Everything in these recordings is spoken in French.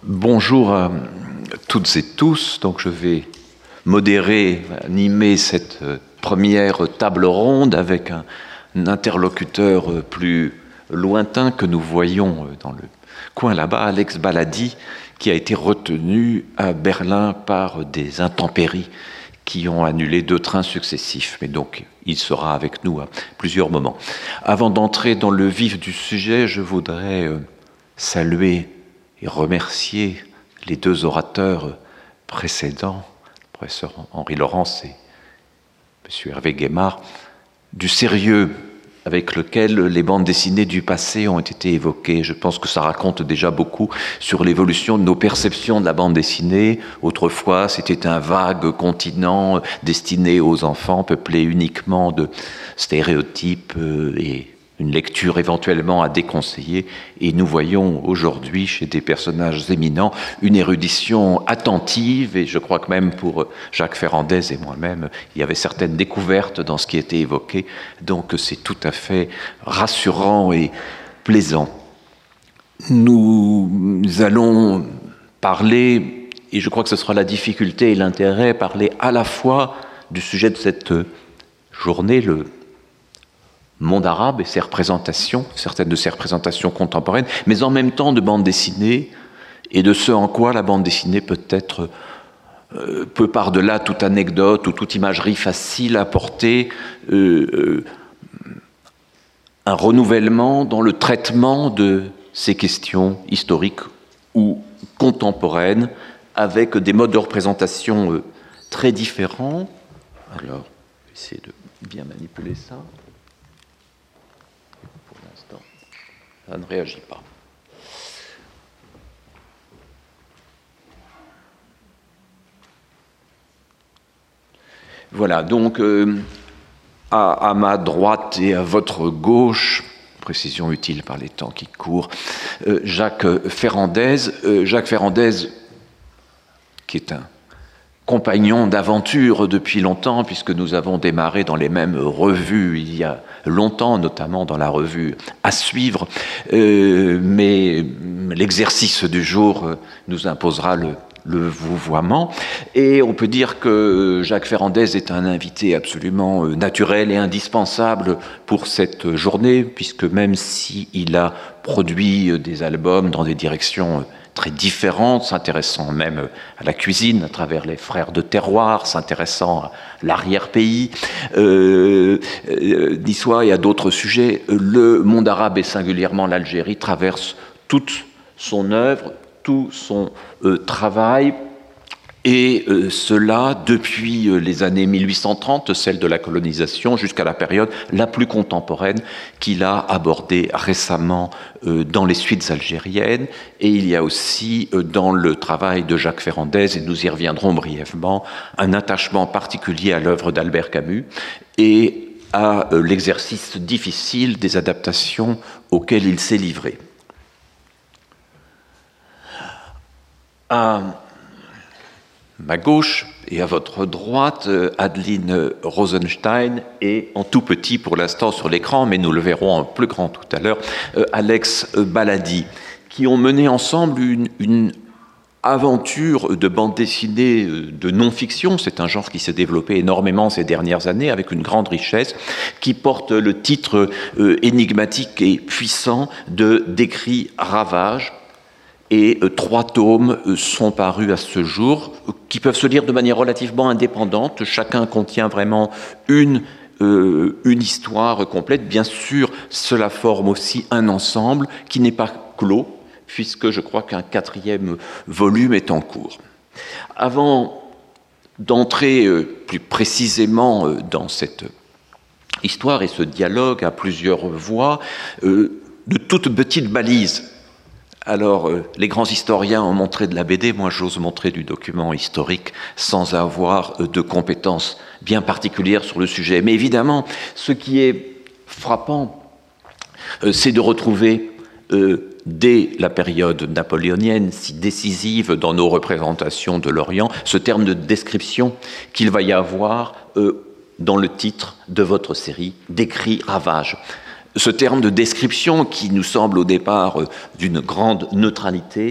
Bonjour à toutes et tous. Donc je vais modérer, animer cette première table ronde avec un interlocuteur plus lointain que nous voyons dans le coin là-bas, Alex Baladi, qui a été retenu à Berlin par des intempéries qui ont annulé 2 trains successifs. Mais donc, il sera avec nous à plusieurs moments. Avant d'entrer dans le vif du sujet, je voudrais saluer et remercier les 2 orateurs précédents, le professeur Henri Laurence et M. Hervé Guémard, du sérieux avec lequel les bandes dessinées du passé ont été évoquées. Je pense que ça raconte déjà beaucoup sur l'évolution de nos perceptions de la bande dessinée. Autrefois, c'était un vague continent destiné aux enfants, peuplé uniquement de stéréotypes et une lecture éventuellement à déconseiller. Et nous voyons aujourd'hui, chez des personnages éminents, une érudition attentive, et je crois que même pour Jacques Ferrandez et moi-même, il y avait certaines découvertes dans ce qui était évoqué. Donc c'est tout à fait rassurant et plaisant. Nous allons parler, et je crois que ce sera la difficulté et l'intérêt, parler à la fois du sujet de cette journée, le monde arabe et ses représentations, certaines de ses représentations contemporaines, mais en même temps de bande dessinée et de ce en quoi la bande dessinée peut être, peut par-delà toute anecdote ou toute imagerie facile apporter un renouvellement dans le traitement de ces questions historiques ou contemporaines avec des modes de représentation très différents. Alors, je vais essayer de bien manipuler ça. Ça ne réagit pas. Voilà, donc à ma droite et à votre gauche, précision utile par les temps qui courent, Jacques Ferrandez. Jacques Ferrandez, qui est un compagnon d'aventure depuis longtemps, puisque nous avons démarré dans les mêmes revues il y a longtemps, notamment dans la revue À Suivre, mais l'exercice du jour nous imposera le vouvoiement. Et on peut dire que Jacques Ferrandez est un invité absolument naturel et indispensable pour cette journée, puisque même s'il a produit des albums dans des directions très différentes, s'intéressant même à la cuisine à travers les Frères de Terroir, s'intéressant à l'arrière-pays niçois et à d'autres sujets, le monde arabe et singulièrement l'Algérie traverse toute son œuvre, tout son travail, et cela depuis les années 1830, celle de la colonisation, jusqu'à la période la plus contemporaine qu'il a abordée récemment dans les suites algériennes. Et il y a aussi dans le travail de Jacques Ferrandez, et nous y reviendrons brièvement, un attachement particulier à l'œuvre d'Albert Camus et à l'exercice difficile des adaptations auxquelles il s'est livré. À ma gauche et à votre droite, Adeline Rosenstein et en tout petit pour l'instant sur l'écran, mais nous le verrons en plus grand tout à l'heure, Alex Baladi, qui ont mené ensemble une aventure de bande dessinée de non-fiction. C'est un genre qui s'est développé énormément ces dernières années avec une grande richesse, qui porte le titre énigmatique et puissant de Décrit Ravage. Et 3 tomes sont parus à ce jour, qui peuvent se lire de manière relativement indépendante. Chacun contient vraiment une histoire complète. Bien sûr, cela forme aussi un ensemble qui n'est pas clos, puisque je crois qu'un 4e volume est en cours. Avant d'entrer plus précisément dans cette histoire et ce dialogue à plusieurs voix, de toutes petites balises. Alors, les grands historiens ont montré de la BD, moi j'ose montrer du document historique sans avoir de compétences bien particulières sur le sujet. Mais évidemment, ce qui est frappant, c'est de retrouver, dès la période napoléonienne, si décisive dans nos représentations de l'Orient, ce terme de description qu'il va y avoir dans le titre de votre série, Décrit Ravage. Ce terme de description qui nous semble au départ d'une grande neutralité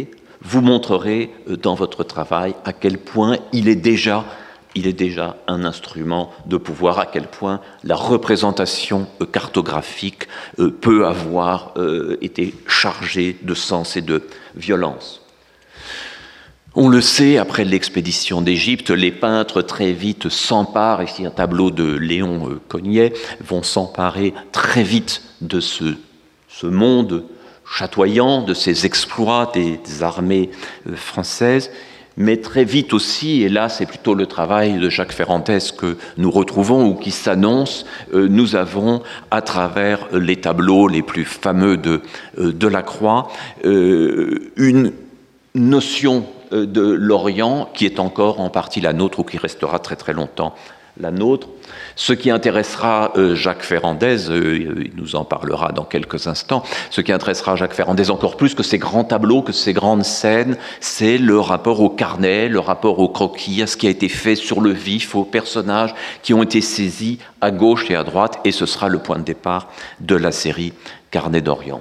vous montrerez dans votre travail à quel point il est déjà un instrument de pouvoir, à quel point la représentation cartographique peut avoir été chargée de sens et de violence. On le sait, après l'expédition d'Égypte, les peintres très vite s'emparent, ici un tableau de Léon Cognet, vont s'emparer très vite de ce monde chatoyant, de ces exploits des armées françaises, mais très vite aussi, et là c'est plutôt le travail de Jacques Ferrandez que nous retrouvons ou qui s'annonce, nous avons à travers les tableaux les plus fameux de Delacroix une notion de l'Orient qui est encore en partie la nôtre ou qui restera très très longtemps la nôtre. Ce qui intéressera Jacques Ferrandez, il nous en parlera dans quelques instants, ce qui intéressera Jacques Ferrandez encore plus que ces grands tableaux, que ces grandes scènes, c'est le rapport au carnet, le rapport au croquis, à ce qui a été fait sur le vif, aux personnages qui ont été saisis à gauche et à droite, et ce sera le point de départ de la série Carnet d'Orient.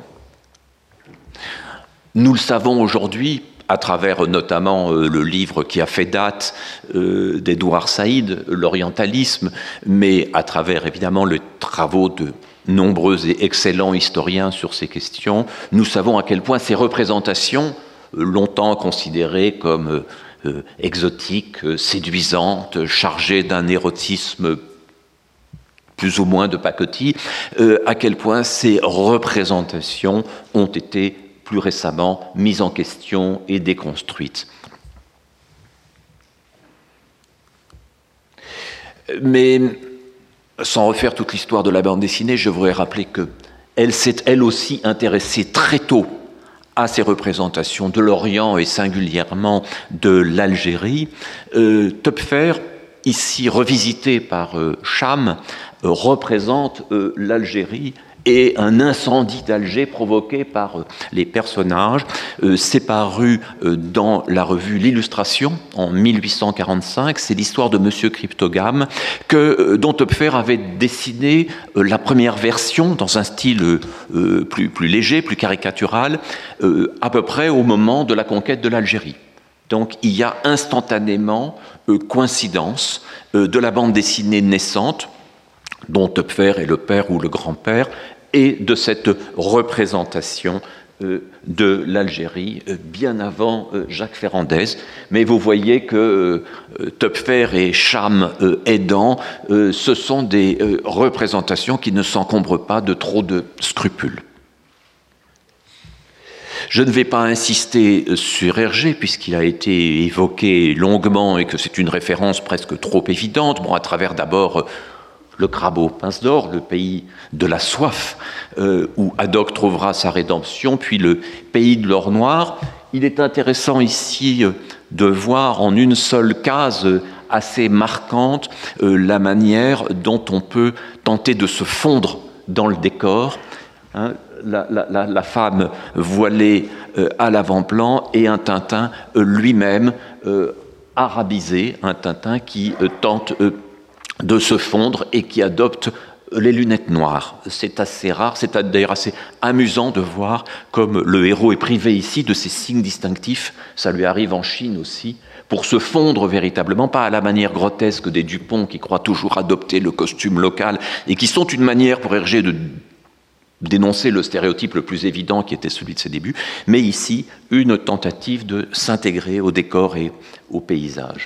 Nous le savons aujourd'hui, à travers notamment le livre qui a fait date d'Edouard Saïd, l'orientalisme, mais à travers évidemment les travaux de nombreux et excellents historiens sur ces questions, nous savons à quel point ces représentations, longtemps considérées comme exotiques, séduisantes, chargées d'un érotisme plus ou moins de pacotille, à quel point ces représentations ont été plus récemment mise en question et déconstruite. Mais sans refaire toute l'histoire de la bande dessinée, je voudrais rappeler qu'elle s'est elle aussi intéressée très tôt à ces représentations de l'Orient et singulièrement de l'Algérie. Töpffer, ici revisité par Cham, représente l'Algérie et un incendie d'Alger provoqué par les personnages. C'est paru dans la revue L'Illustration en 1845. C'est l'histoire de Monsieur Cryptogame dont Töpffer avait dessiné la première version dans un style plus léger, plus caricatural, à peu près au moment de la conquête de l'Algérie. Donc il y a instantanément coïncidence de la bande dessinée naissante, dont Töpffer est le père ou le grand-père, et de cette représentation de l'Algérie bien avant Jacques Ferrandez. Mais vous voyez que Töpffer et Cham aidant, ce sont des représentations qui ne s'encombrent pas de trop de scrupules. Je ne vais pas insister sur Hergé, puisqu'il a été évoqué longuement et que c'est une référence presque trop évidente. Bon, à travers d'abord le crabe aux pinces d'or, le pays de la soif, où Haddock trouvera sa rédemption, puis le pays de l'or noir. Il est intéressant ici de voir en une seule case assez marquante la manière dont on peut tenter de se fondre dans le décor. La femme voilée à l'avant-plan et un Tintin lui-même arabisé, un Tintin qui tente de se fondre et qui adopte les lunettes noires. C'est assez rare, c'est d'ailleurs assez amusant de voir comme le héros est privé ici de ses signes distinctifs. Ça lui arrive en Chine aussi, pour se fondre véritablement, pas à la manière grotesque des Dupont qui croient toujours adopter le costume local et qui sont une manière pour Hergé de dénoncer le stéréotype le plus évident qui était celui de ses débuts, mais ici une tentative de s'intégrer au décor et au paysage.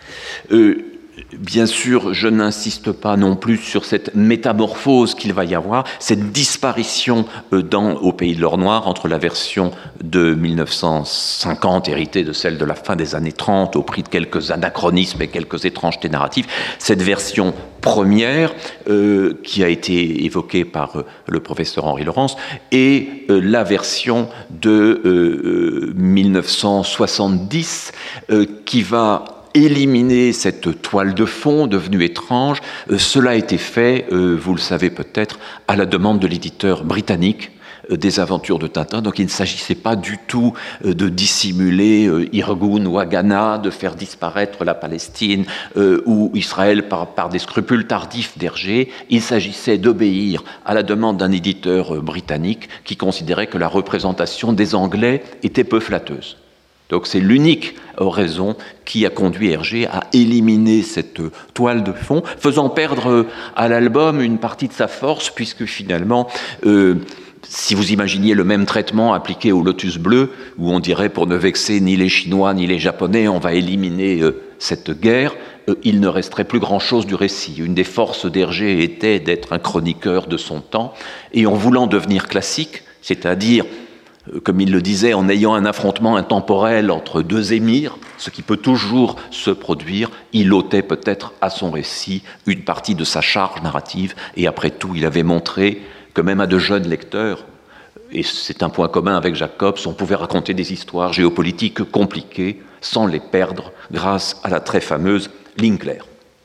Bien sûr, je n'insiste pas non plus sur cette métamorphose qu'il va y avoir, cette disparition au Pays de l'Or Noir entre la version de 1950, héritée de celle de la fin des années 30, au prix de quelques anachronismes et quelques étrangetés narratives, cette version première qui a été évoquée par le professeur Henri Laurence, et la version de 1970 qui va éliminer cette toile de fond devenue étrange. Cela a été fait, vous le savez peut-être, à la demande de l'éditeur britannique des aventures de Tintin. Donc il ne s'agissait pas du tout de dissimuler Irgun ou Haganah, de faire disparaître la Palestine ou Israël par des scrupules tardifs d'Hergé. Il s'agissait d'obéir à la demande d'un éditeur britannique qui considérait que la représentation des Anglais était peu flatteuse. Donc c'est l'unique raison qui a conduit Hergé à éliminer cette toile de fond, faisant perdre à l'album une partie de sa force, puisque finalement, si vous imaginiez le même traitement appliqué au Lotus bleu, où on dirait pour ne vexer ni les Chinois ni les Japonais, on va éliminer cette guerre, il ne resterait plus grand-chose du récit. Une des forces d'Hergé était d'être un chroniqueur de son temps, et en voulant devenir classique, c'est-à-dire, comme il le disait, en ayant un affrontement intemporel entre deux émirs, ce qui peut toujours se produire, il ôtait peut-être à son récit une partie de sa charge narrative, et après tout, il avait montré que même à de jeunes lecteurs, et c'est un point commun avec Jacobs, on pouvait raconter des histoires géopolitiques compliquées sans les perdre grâce à la très fameuse ligne claire.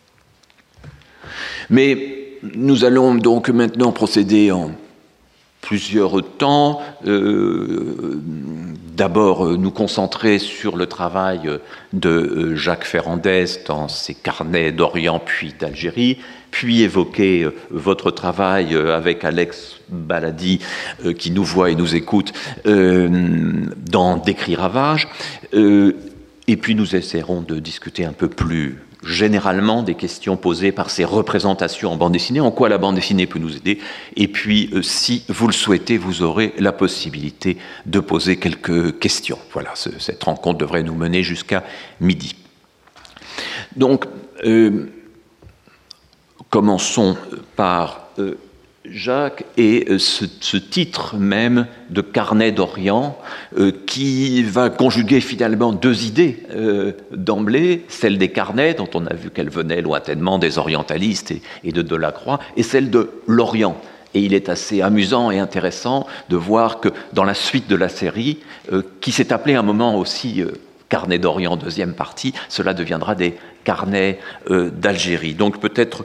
Mais nous allons donc maintenant procéder en plusieurs temps. D'abord, nous concentrer sur le travail de Jacques Ferrandez dans ses carnets d'Orient puis d'Algérie, puis évoquer votre travail avec Alex Baladi, qui nous voit et nous écoute, dans Décrit Ravage. Et puis nous essaierons de discuter un peu plus généralement des questions posées par ces représentations en bande dessinée, en quoi la bande dessinée peut nous aider, et puis si vous le souhaitez, vous aurez la possibilité de poser quelques questions. Voilà, cette rencontre devrait nous mener jusqu'à midi. Donc, commençons par Jacques et ce titre même de Carnet d'Orient qui va conjuguer finalement deux idées d'emblée, celle des carnets dont on a vu qu'elle venait lointainement des orientalistes et de Delacroix, et celle de l'Orient. Et il est assez amusant et intéressant de voir que dans la suite de la série, qui s'est appelée à un moment aussi Carnet d'Orient, deuxième partie, cela deviendra des carnets d'Algérie. Donc peut-être...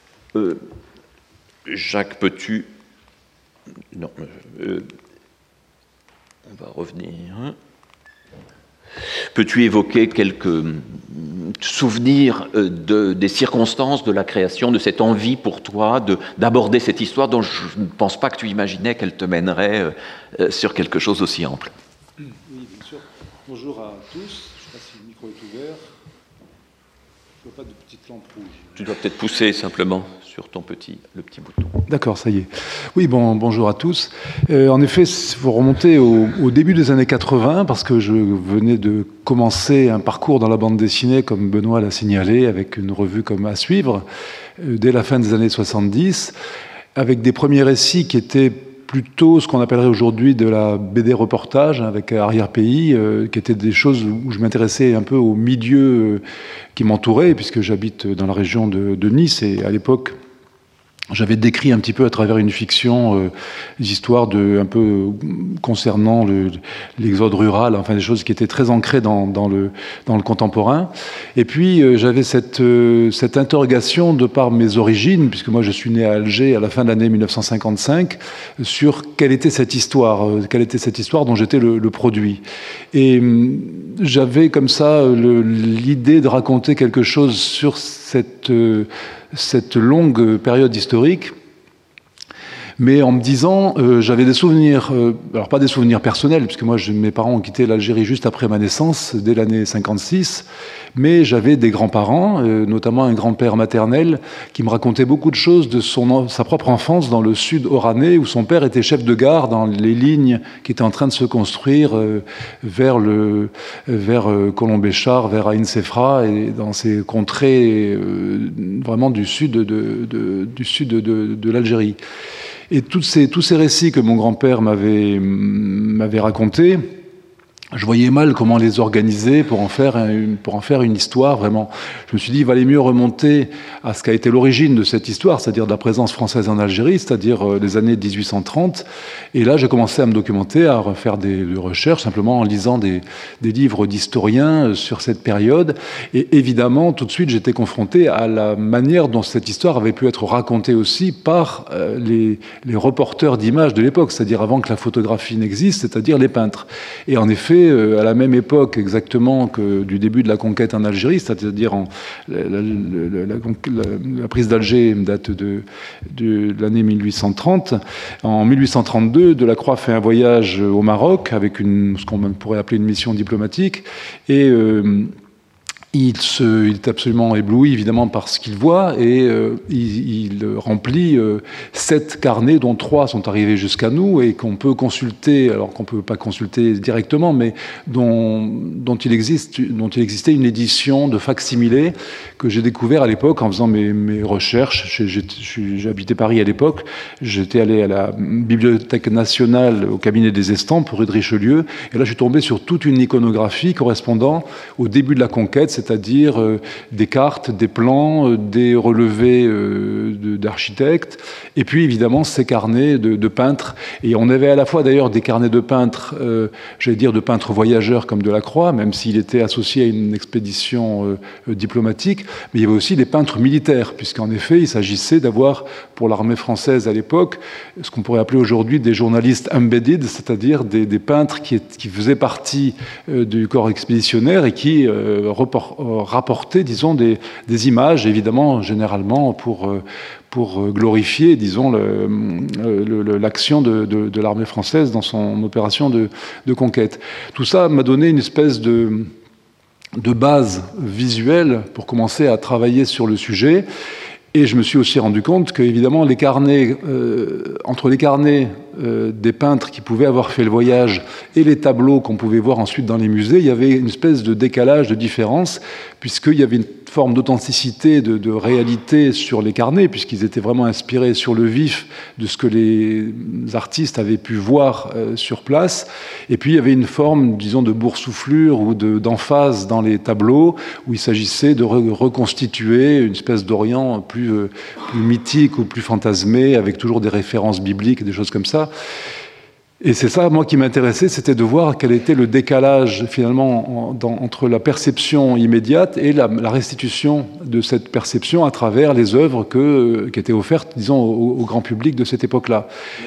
Jacques, peux-tu... Non, on va revenir. Peux-tu évoquer quelques souvenirs des circonstances de la création, de cette envie pour toi d'aborder cette histoire dont je ne pense pas que tu imaginais qu'elle te mènerait sur quelque chose aussi ample? Oui, bien sûr. Bonjour à tous. Je ne sais pas si le micro est ouvert. Je ne vois pas de petite lampe rouge. Tu dois peut-être pousser simplement sur le petit bouton. D'accord, ça y est. Oui, bonjour à tous. En effet, il faut remonter au début des années 80, parce que je venais de commencer un parcours dans la bande dessinée, comme Benoît l'a signalé, avec une revue comme À Suivre, dès la fin des années 70, avec des premiers récits qui étaient plutôt ce qu'on appellerait aujourd'hui de la BD reportage, avec Arrière-Pays, qui étaient des choses où je m'intéressais un peu au milieu qui m'entourait, puisque j'habite dans la région de Nice, et à l'époque, j'avais décrit un petit peu à travers une fiction des histoires un peu concernant l'exode rural, enfin des choses qui étaient très ancrées dans le contemporain. Et puis j'avais cette interrogation de par mes origines, puisque moi je suis né à Alger à la fin de l'année 1955, sur quelle était cette histoire dont j'étais le produit. Et j'avais comme ça l'idée de raconter quelque chose sur cette longue période historique, mais en me disant, j'avais des souvenirs, alors pas des souvenirs personnels, puisque moi, mes parents ont quitté l'Algérie juste après ma naissance, dès l'année 56, mais j'avais des grands-parents, notamment un grand-père maternel, qui me racontait beaucoup de choses de sa propre enfance dans le sud oranais, où son père était chef de gare dans les lignes qui étaient en train de se construire vers Colombéchar, vers Ain Sefra, et dans ces contrées vraiment du sud de l'Algérie. Et tous ces récits que mon grand-père m'avait racontés, je voyais mal comment les organiser pour en faire une histoire, vraiment. Je me suis dit, il valait mieux remonter à ce qu'a été l'origine de cette histoire, c'est-à-dire de la présence française en Algérie, c'est-à-dire les années 1830. Et là, j'ai commencé à me documenter, à refaire des recherches, simplement en lisant des livres d'historiens sur cette période. Et évidemment, tout de suite, j'étais confronté à la manière dont cette histoire avait pu être racontée aussi par les reporters d'images de l'époque, c'est-à-dire avant que la photographie n'existe, c'est-à-dire les peintres. Et en effet, situé à la même époque exactement que du début de la conquête en Algérie, c'est-à-dire la prise d'Alger date de l'année 1830. En 1832, Delacroix fait un voyage au Maroc avec ce qu'on pourrait appeler une mission diplomatique, et il est absolument ébloui, évidemment, par ce qu'il voit, et il remplit 7 carnets, dont 3 sont arrivés jusqu'à nous, et qu'on peut consulter, alors qu'on ne peut pas consulter directement, mais dont il existait une édition de fac-similé que j'ai découvert à l'époque en faisant mes recherches. J'habitais Paris à l'époque, j'étais allé à la Bibliothèque nationale, au cabinet des estampes, rue de Richelieu, et là je suis tombé sur toute une iconographie correspondant au début de la conquête, c'est-à-dire des cartes, des plans, des relevés d'architectes, et puis évidemment ces carnets de peintres. Et on avait à la fois d'ailleurs des carnets de peintres, j'allais dire de peintres voyageurs comme Delacroix, même s'il était associé à une expédition diplomatique, mais il y avait aussi des peintres militaires, puisqu'en effet il s'agissait d'avoir pour l'armée française à l'époque ce qu'on pourrait appeler aujourd'hui des journalistes embedded, c'est-à-dire des peintres qui faisaient partie du corps expéditionnaire et qui rapporter, disons, des images, évidemment, généralement pour glorifier, disons, l'action de l'armée française dans son opération de conquête. Tout ça m'a donné une espèce de base visuelle pour commencer à travailler sur le sujet. Et je me suis aussi rendu compte que, évidemment, les carnets, entre les carnets des peintres qui pouvaient avoir fait le voyage et les tableaux qu'on pouvait voir ensuite dans les musées, il y avait une espèce de décalage, de différence, puisqu'il y avait une forme d'authenticité, de réalité sur les carnets, puisqu'ils étaient vraiment inspirés sur le vif de ce que les artistes avaient pu voir sur place. Et puis il y avait une forme, disons, de boursouflure ou d'emphase dans les tableaux, où il s'agissait de reconstituer une espèce d'Orient plus mythique ou plus fantasmé, avec toujours des références bibliques, des choses comme ça. Et c'est ça, moi, qui m'intéressait, c'était de voir quel était le décalage, finalement, entre la perception immédiate et la restitution de cette perception à travers les œuvres qui étaient offertes, disons, au grand public de cette époque-là.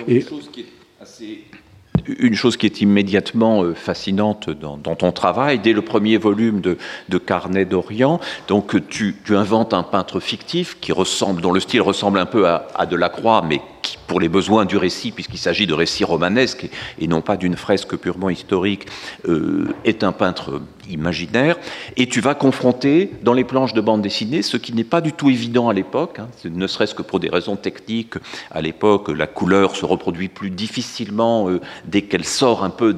Une chose qui est immédiatement fascinante dans ton travail, dès le premier volume de Carnet d'Orient, donc tu inventes un peintre fictif dont le style ressemble un peu à Delacroix, mais qui, pour les besoins du récit, puisqu'il s'agit de récits romanesques et non pas d'une fresque purement historique, est un peintre imaginaire, et tu vas confronter dans les planches de bande dessinée ce qui n'est pas du tout évident à l'époque, ne serait-ce que pour des raisons techniques. À l'époque, la couleur se reproduit plus difficilement dès qu'elle sort un peu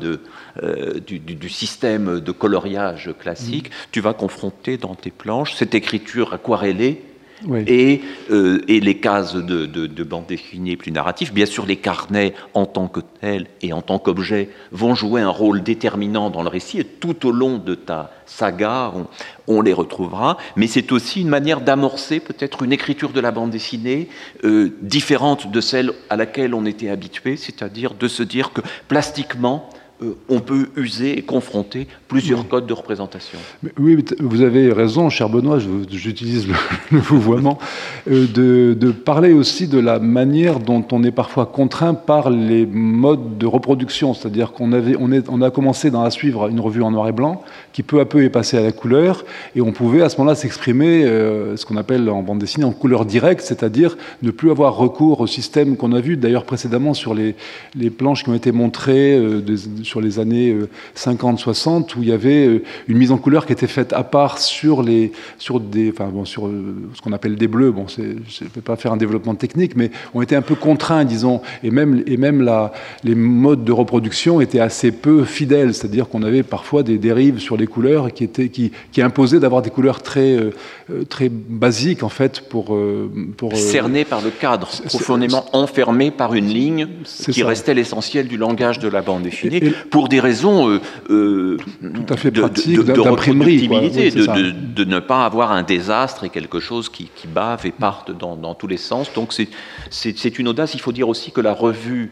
du système de coloriage classique. Tu vas confronter dans tes planches cette écriture aquarellée. Oui. Et les cases de bande dessinée plus narratifs. Bien sûr, les carnets en tant que tels et en tant qu'objet vont jouer un rôle déterminant dans le récit, et tout au long de ta saga, on les retrouvera. Mais c'est aussi une manière d'amorcer peut-être une écriture de la bande dessinée différente de celle à laquelle on était habitué, c'est-à-dire de se dire que plastiquement, on peut user et confronter plusieurs codes de représentation. Oui, vous avez raison, cher Benoît, j'utilise le vouvoiement, de parler aussi de la manière dont on est parfois contraint par les modes de reproduction. C'est-à-dire qu'on a commencé à suivre une revue en noir et blanc, qui peu à peu est passée à la couleur, et on pouvait à ce moment-là s'exprimer, ce qu'on appelle en bande dessinée, en couleur directe, c'est-à-dire ne plus avoir recours au système qu'on a vu d'ailleurs précédemment sur les planches qui ont été montrées sur les années 50-60, où il y avait une mise en couleur qui était faite à part sur ce qu'on appelle des bleus. Bon, je ne vais pas faire un développement technique, mais on était un peu contraints, disons, et même les modes de reproduction étaient assez peu fidèles, c'est-à-dire qu'on avait parfois des dérives sur les couleurs qui imposaient d'avoir des couleurs très basiques, en fait, pour cernées par le cadre, profondément enfermées par une ligne qui restait l'essentiel du langage de la bande dessinée. Pour des raisons tout à fait pratiques, de reproductibilité, de ne pas avoir un désastre et quelque chose qui bave et parte dans tous les sens. Donc c'est une audace. Il faut dire aussi que la revue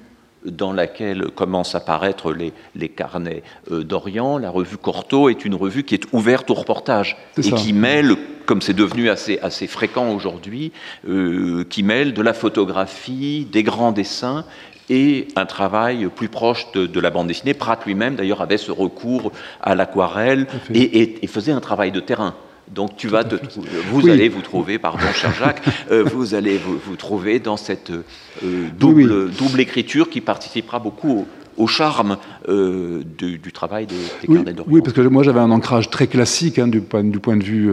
dans laquelle commencent à paraître les carnets d'Orient. La revue Cortot est une revue qui est ouverte au reportage et qui mêle, comme c'est devenu assez fréquent aujourd'hui, qui mêle de la photographie, des grands dessins et un travail plus proche de la bande dessinée. Pratt lui-même, d'ailleurs, avait ce recours à l'aquarelle et faisait un travail de terrain. Donc vous allez vous trouver, pardon cher Jacques, vous allez vous trouver dans cette double écriture qui participera beaucoup au charme du travail des carnets d'Orient. Oui, parce que moi j'avais un ancrage très classique du point de vue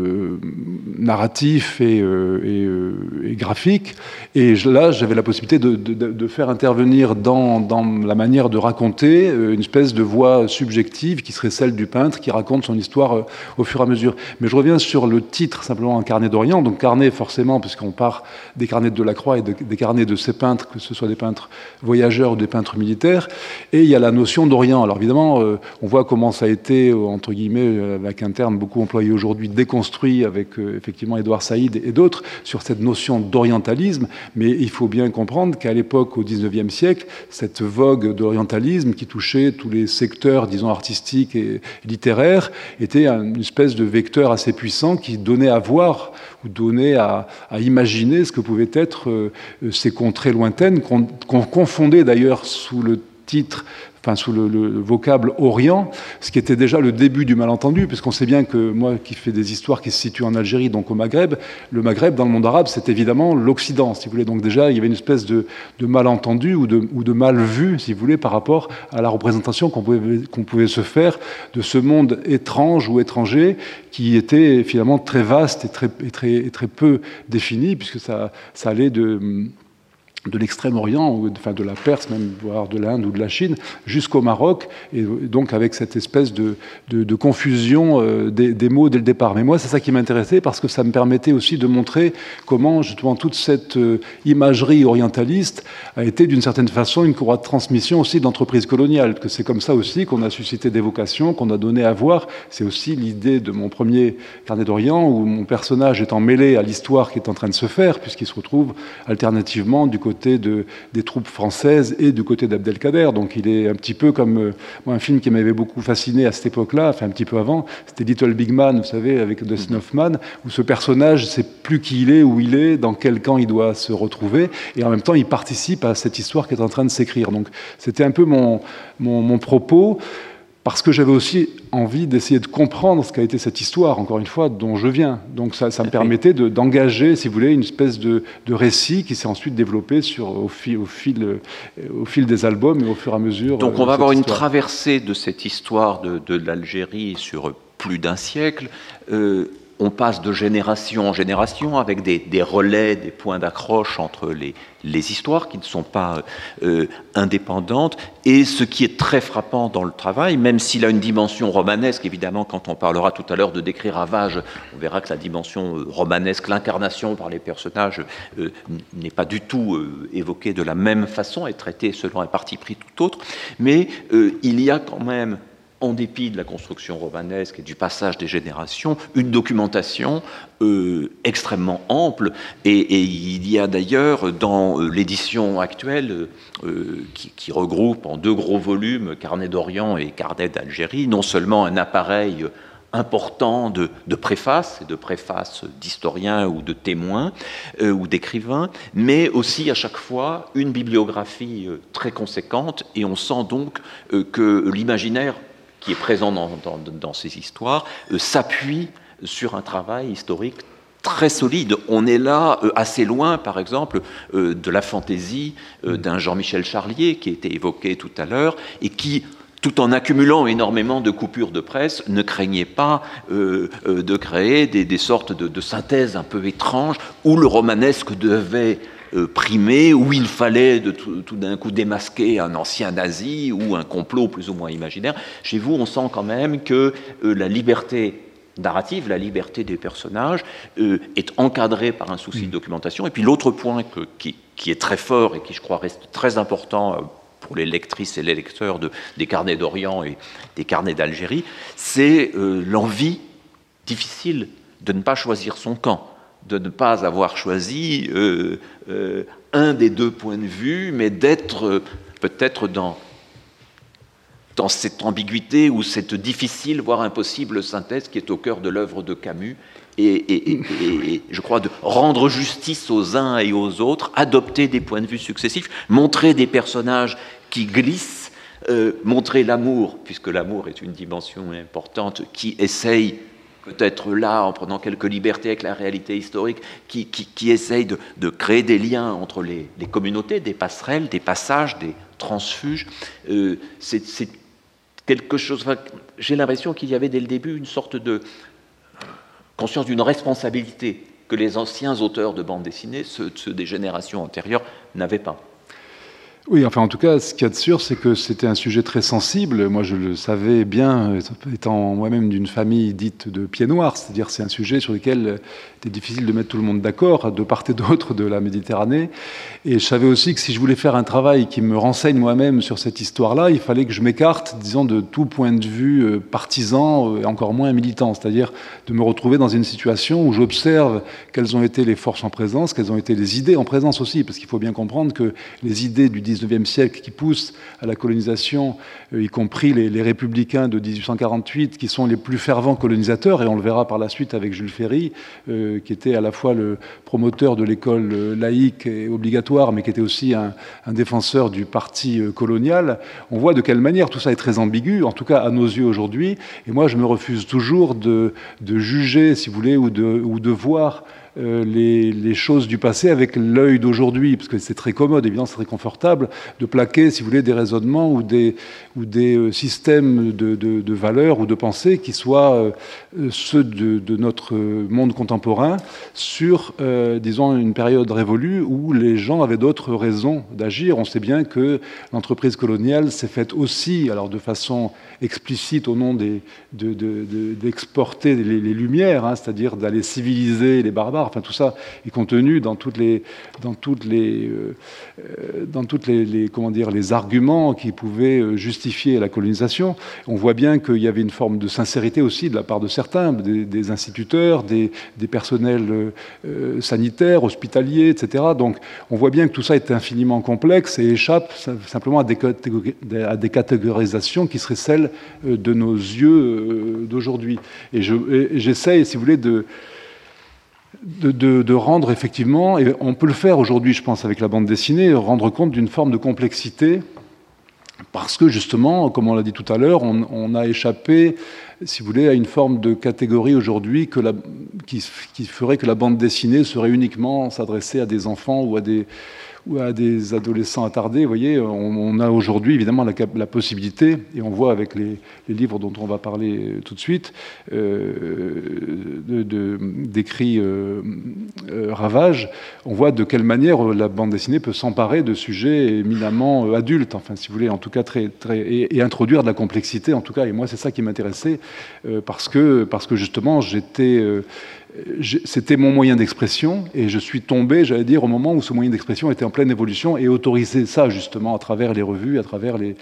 narratif et graphique, et là j'avais la possibilité de faire intervenir dans la manière de raconter une espèce de voix subjective qui serait celle du peintre qui raconte son histoire au fur et à mesure. Mais je reviens sur le titre, simplement, un carnet d'Orient. Donc carnet, forcément, puisqu'on part des carnets de Delacroix et des carnets de ces peintres, que ce soit des peintres voyageurs ou des peintres militaires. Et il y a la notion d'Orient. Alors évidemment, on voit comment ça a été, entre guillemets, avec un terme beaucoup employé aujourd'hui, déconstruit avec effectivement Édouard Saïd et d'autres, sur cette notion d'orientalisme. Mais il faut bien comprendre qu'à l'époque, au XIXe siècle, cette vogue d'orientalisme qui touchait tous les secteurs, disons, artistiques et littéraires, était une espèce de vecteur assez puissant qui donnait à voir ou donnait à imaginer ce que pouvaient être ces contrées lointaines, qu'on confondait d'ailleurs sous le titre, enfin sous le vocable Orient, ce qui était déjà le début du malentendu, puisqu'on sait bien que moi qui fais des histoires qui se situent en Algérie, donc au Maghreb, le Maghreb dans le monde arabe, c'est évidemment l'Occident, si vous voulez. Donc déjà, il y avait une espèce de malentendu ou de mal vu, si vous voulez, par rapport à la représentation qu'on pouvait se faire de ce monde étrange ou étranger, qui était finalement très vaste et très peu défini, puisque ça allait de l'Extrême-Orient, ou enfin de la Perse même, voire de l'Inde ou de la Chine, jusqu'au Maroc, et donc avec cette espèce de confusion des mots dès le départ. Mais moi, c'est ça qui m'intéressait, parce que ça me permettait aussi de montrer comment, justement, toute cette imagerie orientaliste a été, d'une certaine façon, une courroie de transmission aussi de l'entreprise coloniale, que c'est comme ça aussi qu'on a suscité des vocations, qu'on a donné à voir. C'est aussi l'idée de mon premier carnet d'Orient, où mon personnage est mêlé à l'histoire qui est en train de se faire, puisqu'il se retrouve alternativement du côté des troupes françaises et du côté d'Abdelkader. Donc il est un petit peu comme moi, un film qui m'avait beaucoup fasciné à cette époque-là, enfin un petit peu avant, c'était Little Big Man, vous savez, avec Dustin Hoffman, où ce personnage ne sait plus qui il est, où il est, dans quel camp il doit se retrouver, et en même temps il participe à cette histoire qui est en train de s'écrire. Donc c'était un peu mon propos, parce que j'avais aussi envie d'essayer de comprendre ce qu'a été cette histoire, encore une fois, dont je viens. Donc ça me permettait d'engager, si vous voulez, une espèce de récit qui s'est ensuite développé au fil des albums et au fur et à mesure. Donc on va avoir une traversée de cette histoire de l'Algérie sur plus d'un siècle. On passe de génération en génération avec des relais, des points d'accroche entre les histoires qui ne sont pas indépendantes. Et ce qui est très frappant dans le travail, même s'il a une dimension romanesque, évidemment, quand on parlera tout à l'heure de décrire Ravage, on verra que la dimension romanesque, l'incarnation par les personnages n'est pas du tout évoquée de la même façon, est traitée selon un parti pris tout autre. Mais il y a quand même, en dépit de la construction romanesque et du passage des générations, une documentation extrêmement ample. Et il y a d'ailleurs, dans l'édition actuelle, qui regroupe en 2 gros volumes, Carnet d'Orient et Carnet d'Algérie, non seulement un appareil important de préfaces, et de préfaces d'historiens ou de témoins ou d'écrivains, mais aussi à chaque fois une bibliographie très conséquente, et on sent donc que l'imaginaire qui est présent dans ces histoires, s'appuie sur un travail historique très solide. On est là assez loin, par exemple, de la fantaisie d'un Jean-Michel Charlier, qui était évoqué tout à l'heure, et qui, tout en accumulant énormément de coupures de presse, ne craignait pas de créer des sortes de synthèses un peu étranges, où le romanesque devait primé, où il fallait tout d'un coup démasquer un ancien nazi ou un complot plus ou moins imaginaire. Chez vous, on sent quand même que la liberté narrative, la liberté des personnages est encadrée par un souci de documentation. Et puis l'autre point qui est très fort et qui, je crois, reste très important pour les lectrices et les lecteurs des carnets d'Orient et des carnets d'Algérie, c'est l'envie difficile de ne pas choisir son camp, de ne pas avoir choisi un des 2 points de vue, mais d'être peut-être dans cette ambiguïté ou cette difficile, voire impossible synthèse qui est au cœur de l'œuvre de Camus, et je crois de rendre justice aux uns et aux autres, adopter des points de vue successifs, montrer des personnages qui glissent, montrer l'amour, puisque l'amour est une dimension importante, qui essaye, peut-être là, en prenant quelques libertés avec la réalité historique, qui essaye de créer des liens entre les communautés, des passerelles, des passages, des transfuges. C'est quelque chose... Enfin, j'ai l'impression qu'il y avait dès le début une sorte de conscience d'une responsabilité que les anciens auteurs de bande dessinée, ceux des générations antérieures, n'avaient pas. Oui, enfin en tout cas, ce qu'il y a de sûr, c'est que c'était un sujet très sensible. Moi, je le savais bien, étant moi-même d'une famille dite de pieds noirs, c'est-à-dire c'est un sujet sur lequel il était difficile de mettre tout le monde d'accord, de part et d'autre de la Méditerranée. Et je savais aussi que si je voulais faire un travail qui me renseigne moi-même sur cette histoire-là, il fallait que je m'écarte, disons, de tout point de vue partisan et encore moins militant, c'est-à-dire de me retrouver dans une situation où j'observe quelles ont été les forces en présence, quelles ont été les idées en présence aussi, parce qu'il faut bien comprendre que les idées du 19e siècle qui poussent à la colonisation, y compris les républicains de 1848, qui sont les plus fervents colonisateurs, et on le verra par la suite avec Jules Ferry, qui était à la fois le promoteur de l'école laïque et obligatoire, mais qui était aussi un défenseur du parti colonial. On voit de quelle manière tout ça est très ambigu, en tout cas à nos yeux aujourd'hui, et moi je me refuse toujours de juger, si vous voulez, ou de voir les choses du passé avec l'œil d'aujourd'hui, parce que c'est très commode, évidemment, c'est très confortable de plaquer, si vous voulez, des raisonnements ou des systèmes de valeurs ou de pensée qui soient ceux de notre monde contemporain sur, disons, une période révolue où les gens avaient d'autres raisons d'agir. On sait bien que l'entreprise coloniale s'est faite aussi, alors de façon explicite au nom d'exporter les Lumières, hein, c'est-à-dire d'aller civiliser les barbares. Enfin, tout ça est contenu dans toutes les comment dire, les arguments qui pouvaient justifier la colonisation. On voit bien qu'il y avait une forme de sincérité aussi de la part de certains, des instituteurs, des personnels sanitaires, hospitaliers, etc. Donc, on voit bien que tout ça est infiniment complexe et échappe simplement à des catégorisations qui seraient celles de nos yeux d'aujourd'hui. Et j'essaie, si vous voulez, de rendre effectivement, et on peut le faire aujourd'hui, je pense, avec la bande dessinée, rendre compte d'une forme de complexité, parce que justement, comme on l'a dit tout à l'heure, on a échappé, si vous voulez, à une forme de catégorie aujourd'hui qui ferait que la bande dessinée serait uniquement s'adresser à des enfants ou à des adolescents attardés. Vous voyez, on a aujourd'hui évidemment la possibilité, et on voit avec les livres dont on va parler tout de suite, d'écrits Ravage, on voit de quelle manière la bande dessinée peut s'emparer de sujets éminemment adultes, enfin si vous voulez, en tout cas et introduire de la complexité, en tout cas, et moi c'est ça qui m'intéressait, parce que justement c'était mon moyen d'expression, et je suis tombé, j'allais dire, au moment où ce moyen d'expression était en pleine évolution, et autorisé ça justement à travers les revues, à travers les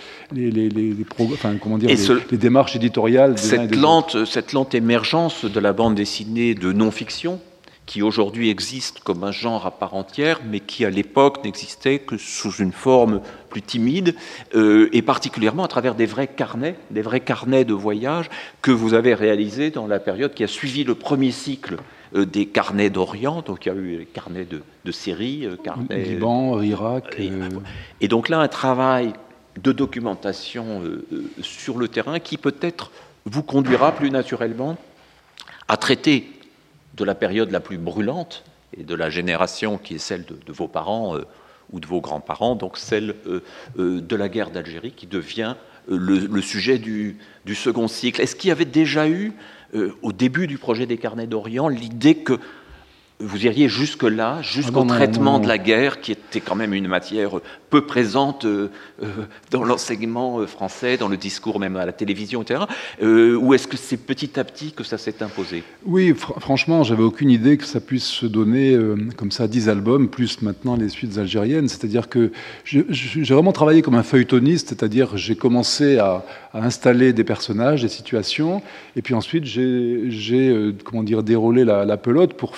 démarches éditoriales. Cette lente émergence de la bande dessinée de non-fiction, qui aujourd'hui existe comme un genre à part entière, mais qui à l'époque n'existait que sous une forme plus timide, et particulièrement à travers des vrais carnets de voyage que vous avez réalisés dans la période qui a suivi le premier cycle des carnets d'Orient. Donc il y a eu les carnets de Syrie, carnets Liban, Irak. Et donc là, un travail de documentation sur le terrain qui peut-être vous conduira plus naturellement à traiter de la période la plus brûlante et de la génération qui est celle de vos parents ou de vos grands-parents, donc celle de la guerre d'Algérie qui devient le sujet du second cycle. Est-ce qu'il y avait déjà eu, au début du projet des carnets d'Orient, l'idée que vous iriez jusque-là, jusqu'au traitement de la guerre, qui était quand même une matière peu présente dans l'enseignement français, dans le discours même à la télévision, etc. Ou est-ce que c'est petit à petit que ça s'est imposé ? Oui, franchement, j'avais aucune idée que ça puisse se donner comme ça 10 albums, plus maintenant les suites algériennes. C'est-à-dire que j'ai vraiment travaillé comme un feuilletoniste, c'est-à-dire j'ai commencé à installer des personnages, des situations, et puis ensuite j'ai déroulé la pelote pour faire avancer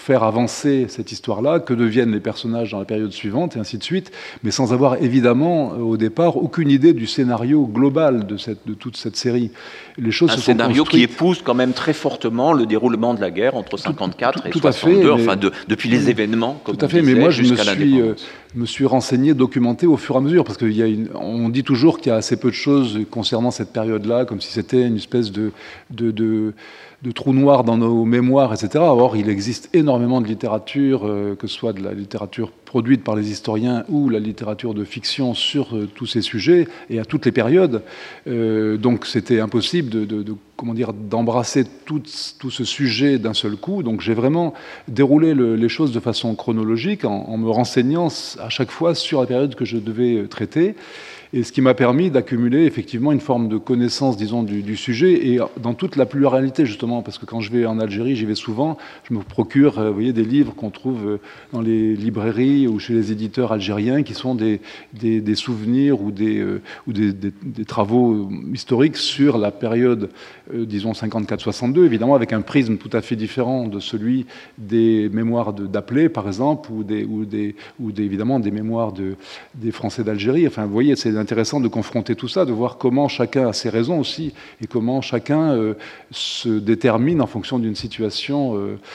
avancer cette histoire-là, que deviennent les personnages dans la période suivante, et ainsi de suite, mais sans avoir évidemment, au départ, aucune idée du scénario global de toute cette série. Les choses un scénario qui épouse quand même très fortement le déroulement de la guerre entre 54 et 62, enfin depuis les événements, comme tout à fait, mais moi je me suis renseigné, documenté au fur et à mesure, parce qu'on dit toujours qu'il y a assez peu de choses concernant cette période-là, comme si c'était une espèce de trou noir dans nos mémoires, etc. Or, il existe énormément de littérature, que ce soit de la littérature produite par les historiens ou la littérature de fiction sur tous ces sujets et à toutes les périodes. Donc, c'était impossible d'embrasser tout ce sujet d'un seul coup. Donc, j'ai vraiment déroulé les choses de façon chronologique en me renseignant à chaque fois sur la période que je devais traiter. Et ce qui m'a permis d'accumuler effectivement une forme de connaissance, disons, du sujet, et dans toute la pluralité, justement, parce que quand je vais en Algérie, j'y vais souvent, je me procure, vous voyez, des livres qu'on trouve dans les librairies ou chez les éditeurs algériens, qui sont des souvenirs ou des travaux historiques sur la période, disons, 54-62, évidemment, avec un prisme tout à fait différent de celui des mémoires d'Appelé, par exemple, ou évidemment des mémoires des Français d'Algérie. Enfin, vous voyez, c'est intéressant de confronter tout ça, de voir comment chacun a ses raisons aussi, et comment chacun se détermine en fonction d'une situation,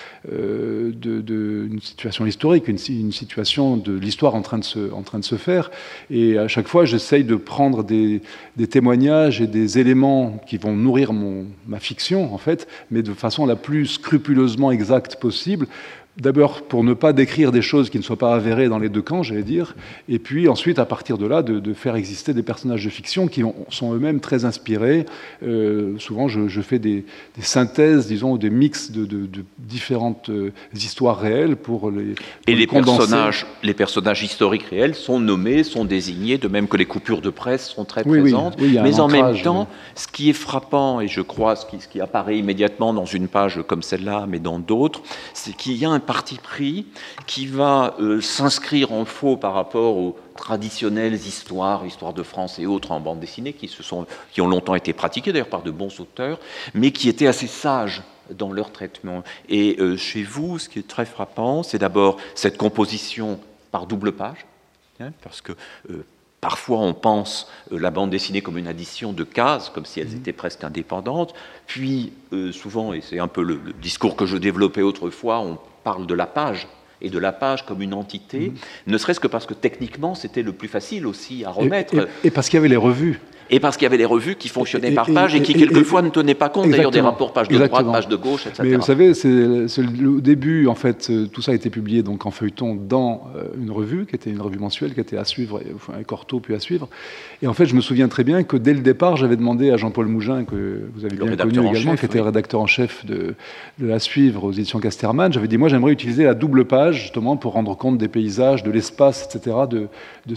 une situation historique, une situation de l'histoire en train de se faire. Et à chaque fois, j'essaye de prendre des témoignages et des éléments qui vont nourrir ma fiction, en fait, mais de façon la plus scrupuleusement exacte possible. D'abord, pour ne pas décrire des choses qui ne soient pas avérées dans les deux camps, j'allais dire, et puis ensuite, à partir de là, de faire exister des personnages de fiction qui sont eux-mêmes très inspirés. Souvent, je fais des synthèses, disons, ou des mix de différentes histoires réelles pour les condenser. Les personnages historiques réels sont nommés, sont désignés, de même que les coupures de presse sont très présentes. Oui, mais en même temps, ce qui est frappant, et je crois ce qui apparaît immédiatement dans une page comme celle-là, mais dans d'autres, c'est qu'il y a un parti pris qui va s'inscrire en faux par rapport aux traditionnelles histoires de France et autres en bande dessinée qui ont longtemps été pratiquées d'ailleurs par de bons auteurs, mais qui étaient assez sages dans leur traitement. Et chez vous, ce qui est très frappant, c'est d'abord cette composition par double page, parce que parfois, on pense la bande dessinée comme une addition de cases, comme si elles étaient presque indépendantes. Puis, souvent, et c'est un peu le discours que je développais autrefois, on parle de la page, et de la page comme une entité, ne serait-ce que parce que techniquement, c'était le plus facile aussi à remettre. Et parce qu'il y avait les revues. Et parce qu'il y avait les revues qui fonctionnaient par page et qui, quelquefois, ne tenaient pas compte d'ailleurs des rapports page de droite, page de gauche, etc. Mais vous savez, c'est le début, en fait, tout ça a été publié donc, en feuilleton dans une revue, qui était une revue mensuelle, qui était à suivre, un corto puis à suivre. Et en fait, je me souviens très bien que dès le départ, j'avais demandé à Jean-Paul Mougin, que vous avez bien connu également, qui était le rédacteur en chef de La Suivre aux éditions Casterman, j'avais dit, moi, j'aimerais utiliser la double page, justement, pour rendre compte des paysages, de l'espace, etc., de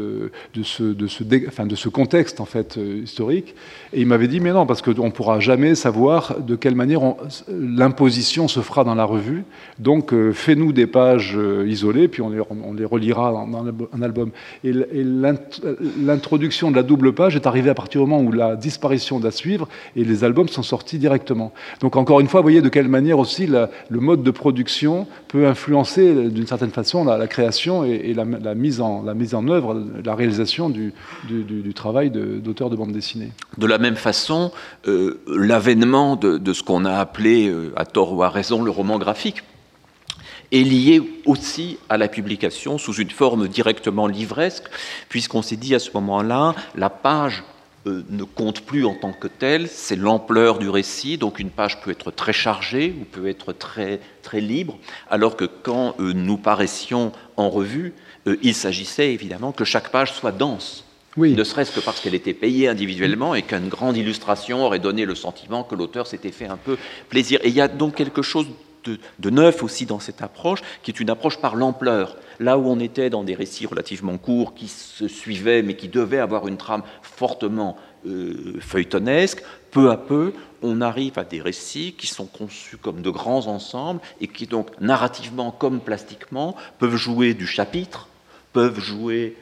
ce contexte, en fait, historique. Et il m'avait dit, mais non, parce qu'on ne pourra jamais savoir de quelle manière l'imposition se fera dans la revue. Donc, fais-nous des pages isolées, puis on les relira dans un album. Et l'introduction de la double page est arrivée à partir du moment où la disparition d'À Suivre, et les albums sont sortis directement. Donc, encore une fois, vous voyez de quelle manière aussi le mode de production peut influencer, d'une certaine façon, la création et la mise en œuvre, la réalisation du travail d'auteur de bande dessinée. De la même façon, l'avènement de ce qu'on a appelé, à tort ou à raison, le roman graphique, est lié aussi à la publication sous une forme directement livresque, puisqu'on s'est dit à ce moment-là, la page ne compte plus en tant que telle, c'est l'ampleur du récit, donc une page peut être très chargée ou peut être très, très libre, alors que quand nous paraissions en revue, il s'agissait évidemment que chaque page soit dense. Oui. Ne serait-ce que parce qu'elle était payée individuellement et qu'une grande illustration aurait donné le sentiment que l'auteur s'était fait un peu plaisir. Et il y a donc quelque chose de neuf aussi dans cette approche, qui est une approche par l'ampleur. Là où on était dans des récits relativement courts, qui se suivaient, mais qui devaient avoir une trame fortement feuilletonesque, peu à peu, on arrive à des récits qui sont conçus comme de grands ensembles et qui donc, narrativement comme plastiquement, peuvent jouer du chapitre, peuvent jouer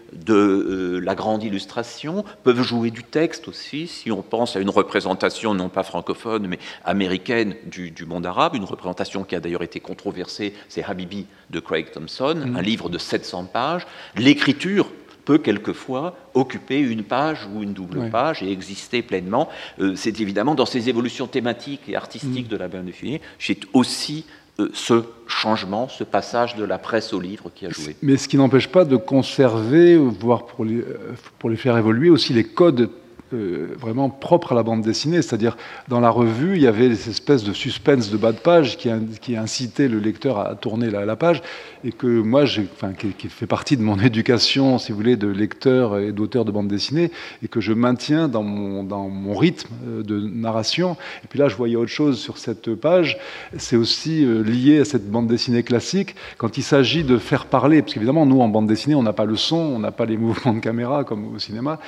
de la grande illustration, peuvent jouer du texte aussi, si on pense à une représentation non pas francophone, mais américaine du monde arabe, une représentation qui a d'ailleurs été controversée, c'est Habibi de Craig Thompson, un livre de 700 pages. L'écriture peut quelquefois occuper une page ou une double page et exister pleinement. C'est évidemment dans ces évolutions thématiques et artistiques de la bande dessinée, c'est aussi ce changement, ce passage de la presse au livre qui a joué. Mais ce qui n'empêche pas de conserver, voire pour les faire évoluer, aussi les codes vraiment propres à la bande dessinée. C'est-à-dire, dans la revue, il y avait des espèces de suspense de bas de page qui incitait le lecteur à tourner la page, et que moi, qui fait partie de mon éducation, si vous voulez, de lecteur et d'auteur de bande dessinée, et que je maintiens dans mon rythme de narration. Et puis là, je voyais autre chose sur cette page. C'est aussi lié à cette bande dessinée classique, quand il s'agit de faire parler, parce qu'évidemment, nous, en bande dessinée, on n'a pas le son, on n'a pas les mouvements de caméra, comme au cinéma,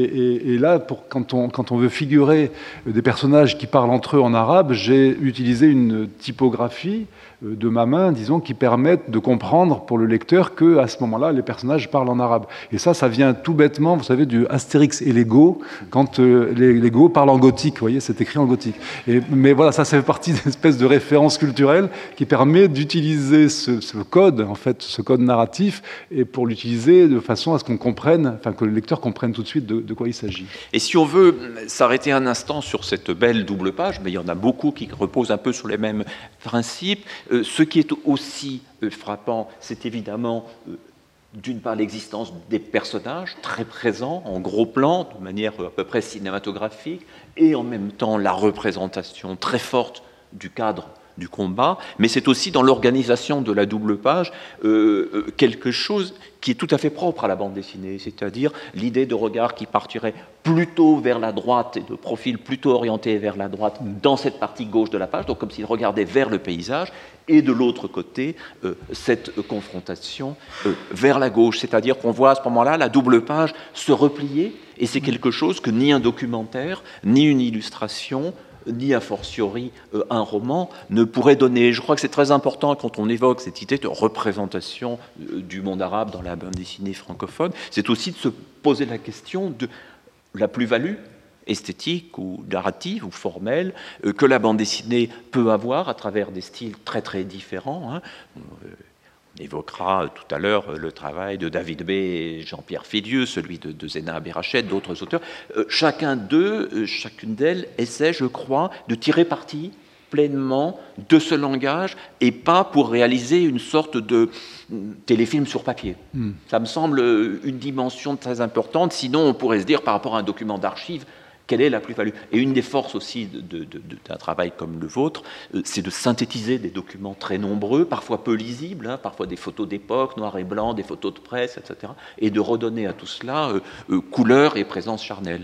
et là, quand on veut figurer des personnages qui parlent entre eux en arabe, j'ai utilisé une typographie de ma main, disons, qui permettent de comprendre pour le lecteur qu'à ce moment-là, les personnages parlent en arabe. Et ça vient tout bêtement, vous savez, du Astérix et les Go, quand les Go parlent en gothique, vous voyez, c'est écrit en gothique. Mais voilà, ça fait partie d'une espèce de référence culturelle qui permet d'utiliser ce code, en fait, ce code narratif, et pour l'utiliser de façon à ce qu'on comprenne, enfin, que le lecteur comprenne tout de suite de quoi il s'agit. Et si on veut s'arrêter un instant sur cette belle double page, mais il y en a beaucoup qui reposent un peu sur les mêmes principes, ce qui est aussi frappant, c'est évidemment d'une part l'existence des personnages très présents, en gros plan, de manière à peu près cinématographique, et en même temps la représentation très forte du cadre du combat, mais c'est aussi dans l'organisation de la double page quelque chose qui est tout à fait propre à la bande dessinée, c'est-à-dire l'idée de regard qui partirait plutôt vers la droite et de profil plutôt orienté vers la droite dans cette partie gauche de la page, donc comme s'il regardait vers le paysage, et de l'autre côté, cette confrontation vers la gauche, c'est-à-dire qu'on voit à ce moment-là la double page se replier, et c'est quelque chose que ni un documentaire, ni une illustration, ni a fortiori un roman ne pourrait donner. Je crois que c'est très important quand on évoque cette idée de représentation du monde arabe dans la bande dessinée francophone, c'est aussi de se poser la question de la plus-value esthétique ou narrative ou formelle que la bande dessinée peut avoir à travers des styles très très différents. On évoquera tout à l'heure le travail de David Bay et Jean-Pierre Fédieux, celui de Zéna Aberrachet, d'autres auteurs. Chacune d'elles essaie, je crois, de tirer parti pleinement de ce langage et pas pour réaliser une sorte de téléfilm sur papier. Ça me semble une dimension très importante, sinon on pourrait se dire par rapport à un document d'archives, quelle est la plus-value? Et une des forces aussi d'un travail comme le vôtre, c'est de synthétiser des documents très nombreux, parfois peu lisibles, parfois des photos d'époque, noir et blanc, des photos de presse, etc., et de redonner à tout cela couleur et présence charnelle.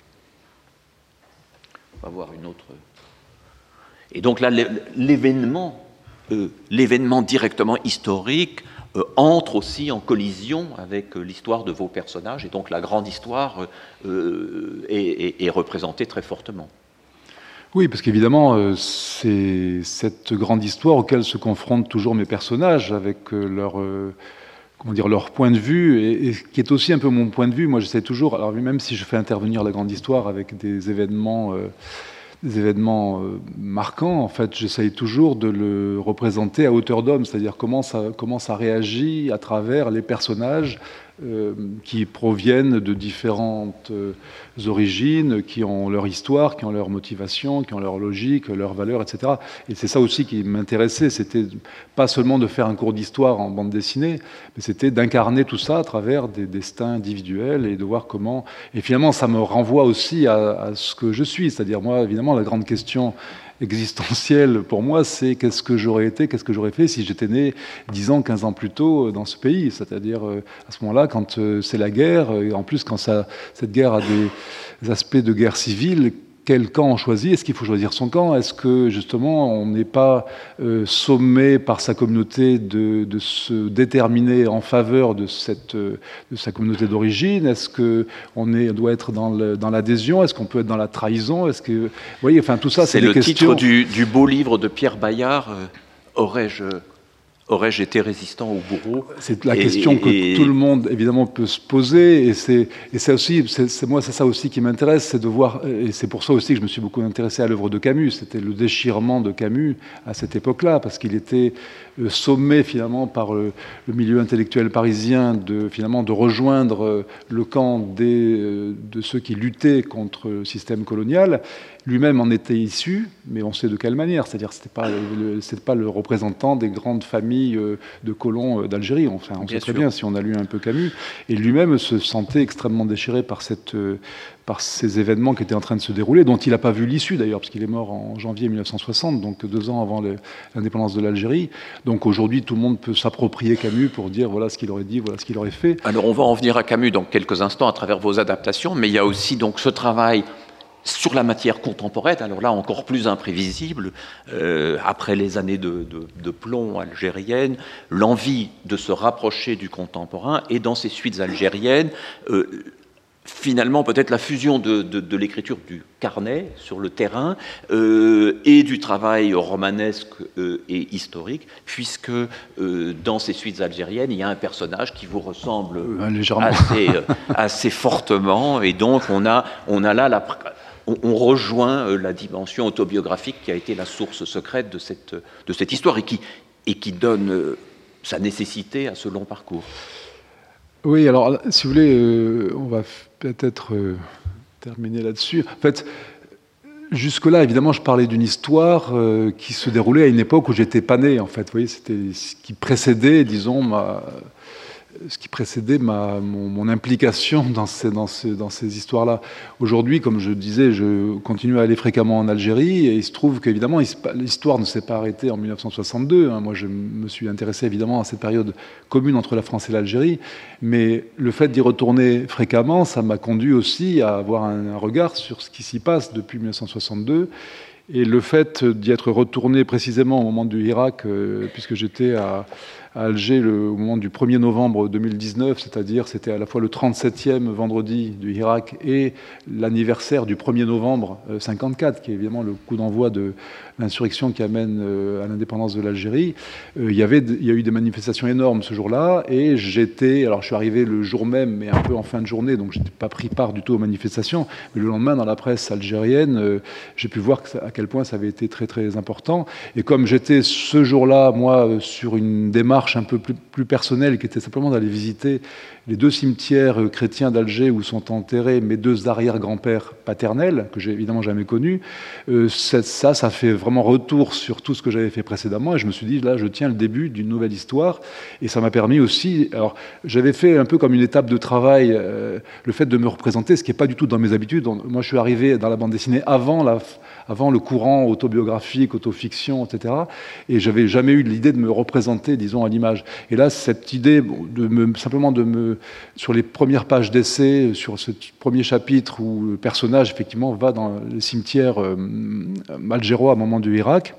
On va voir une autre. Et donc là, l'événement directement historique entre aussi en collision avec l'histoire de vos personnages, et donc la grande histoire est représentée très fortement. Oui, parce qu'évidemment, c'est cette grande histoire auquel se confrontent toujours mes personnages, avec leur point de vue, et qui est aussi un peu mon point de vue. Moi, j'essaie toujours, alors même si je fais intervenir la grande histoire avec des événements marquants, en fait, j'essaye toujours de le représenter à hauteur d'homme, c'est-à-dire comment ça réagit à travers les personnages qui proviennent de différentes origines, qui ont leur histoire, qui ont leur motivation, qui ont leur logique, leurs valeurs, etc. Et c'est ça aussi qui m'intéressait, c'était pas seulement de faire un cours d'histoire en bande dessinée, mais c'était d'incarner tout ça à travers des destins individuels et de voir comment... Et finalement, ça me renvoie aussi à ce que je suis, c'est-à-dire moi, évidemment, la grande question existentielle pour moi, c'est qu'est-ce que j'aurais été, qu'est-ce que j'aurais fait si j'étais né 10 ans, 15 ans plus tôt dans ce pays. C'est-à-dire, à ce moment-là, quand c'est la guerre, et en plus, quand cette guerre a des aspects de guerre civile, quel camp on choisit? Est-ce qu'il faut choisir son camp? Est-ce que, justement, on n'est pas sommé par sa communauté de se déterminer en faveur de sa communauté d'origine? Est-ce qu'on doit être dans l'adhésion? Est-ce qu'on peut être dans la trahison? Est-ce que, vous voyez, enfin, tout ça, c'est des questions... C'est le titre du beau livre de Pierre Bayard, aurais-je été résistant au bourreau? C'est la question que tout le monde, évidemment, peut se poser. Et c'est aussi, moi, c'est ça aussi qui m'intéresse, c'est de voir, et c'est pour ça aussi que je me suis beaucoup intéressé à l'œuvre de Camus. C'était le déchirement de Camus à cette époque-là, parce qu'il était sommé, finalement, par le milieu intellectuel parisien de rejoindre le camp de ceux qui luttaient contre le système colonial. Lui-même en était issu, mais on sait de quelle manière. C'est-à-dire que ce n'était pas le représentant des grandes familles de colons d'Algérie. Enfin, on sait très bien si on a lu un peu Camus. Et lui-même se sentait extrêmement déchiré par ces événements qui étaient en train de se dérouler, dont il n'a pas vu l'issue d'ailleurs, parce qu'il est mort en janvier 1960, donc 2 ans avant l'indépendance de l'Algérie. Donc aujourd'hui, tout le monde peut s'approprier Camus pour dire voilà ce qu'il aurait dit, voilà ce qu'il aurait fait. Alors on va en venir à Camus dans quelques instants à travers vos adaptations, mais il y a aussi donc ce travail sur la matière contemporaine, alors là encore plus imprévisible, après les années de plomb algériennes, l'envie de se rapprocher du contemporain, et dans ces suites algériennes, finalement peut-être la fusion de l'écriture du carnet sur le terrain et du travail romanesque et historique, puisque dans ces suites algériennes, il y a un personnage qui vous ressemble assez fortement, et donc on a là on rejoint la dimension autobiographique qui a été la source secrète de cette histoire et qui donne sa nécessité à ce long parcours. Oui, alors si vous voulez, on va peut-être terminer là-dessus. En fait, jusque-là, évidemment, je parlais d'une histoire qui se déroulait à une époque où j'étais pas né, en fait. Vous voyez, c'était ce qui précédait, disons, mon implication dans ces histoires-là. Aujourd'hui, comme je disais, je continue à aller fréquemment en Algérie, et il se trouve qu'évidemment, l'histoire ne s'est pas arrêtée en 1962. Moi, je me suis intéressé évidemment à cette période commune entre la France et l'Algérie, mais le fait d'y retourner fréquemment, ça m'a conduit aussi à avoir un regard sur ce qui s'y passe depuis 1962. Et le fait d'y être retourné précisément au moment du Hirak, puisque j'étais à Alger au moment du 1er novembre 2019, c'est-à-dire c'était à la fois le 37e vendredi du Hirak et l'anniversaire du 1er novembre 54, qui est évidemment le coup d'envoi de l'insurrection qui amène à l'indépendance de l'Algérie. Il y a eu des manifestations énormes ce jour-là, et alors je suis arrivé le jour même, mais un peu en fin de journée, donc je n'ai pas pris part du tout aux manifestations, mais le lendemain, dans la presse algérienne, j'ai pu voir à quel point ça avait été très très important. Et comme j'étais ce jour-là, moi, sur une démarche un peu plus personnelle, qui était simplement d'aller visiter les 2 cimetières chrétiens d'Alger où sont enterrés mes 2 arrière-grands-pères paternels, que j'ai évidemment jamais connus, ça fait vraiment retour sur tout ce que j'avais fait précédemment, et je me suis dit, là, je tiens le début d'une nouvelle histoire, et ça m'a permis aussi, alors j'avais fait un peu comme une étape de travail, le fait de me représenter, ce qui n'est pas du tout dans mes habitudes. Moi, je suis arrivé dans la bande dessinée avant le courant autobiographique, autofiction, etc. Et j'avais jamais eu l'idée de me représenter, disons, à l'image. Et là, cette idée sur les premières pages d'essai, sur ce premier chapitre où le personnage, effectivement, va dans le cimetière algérois à un moment du Hirak,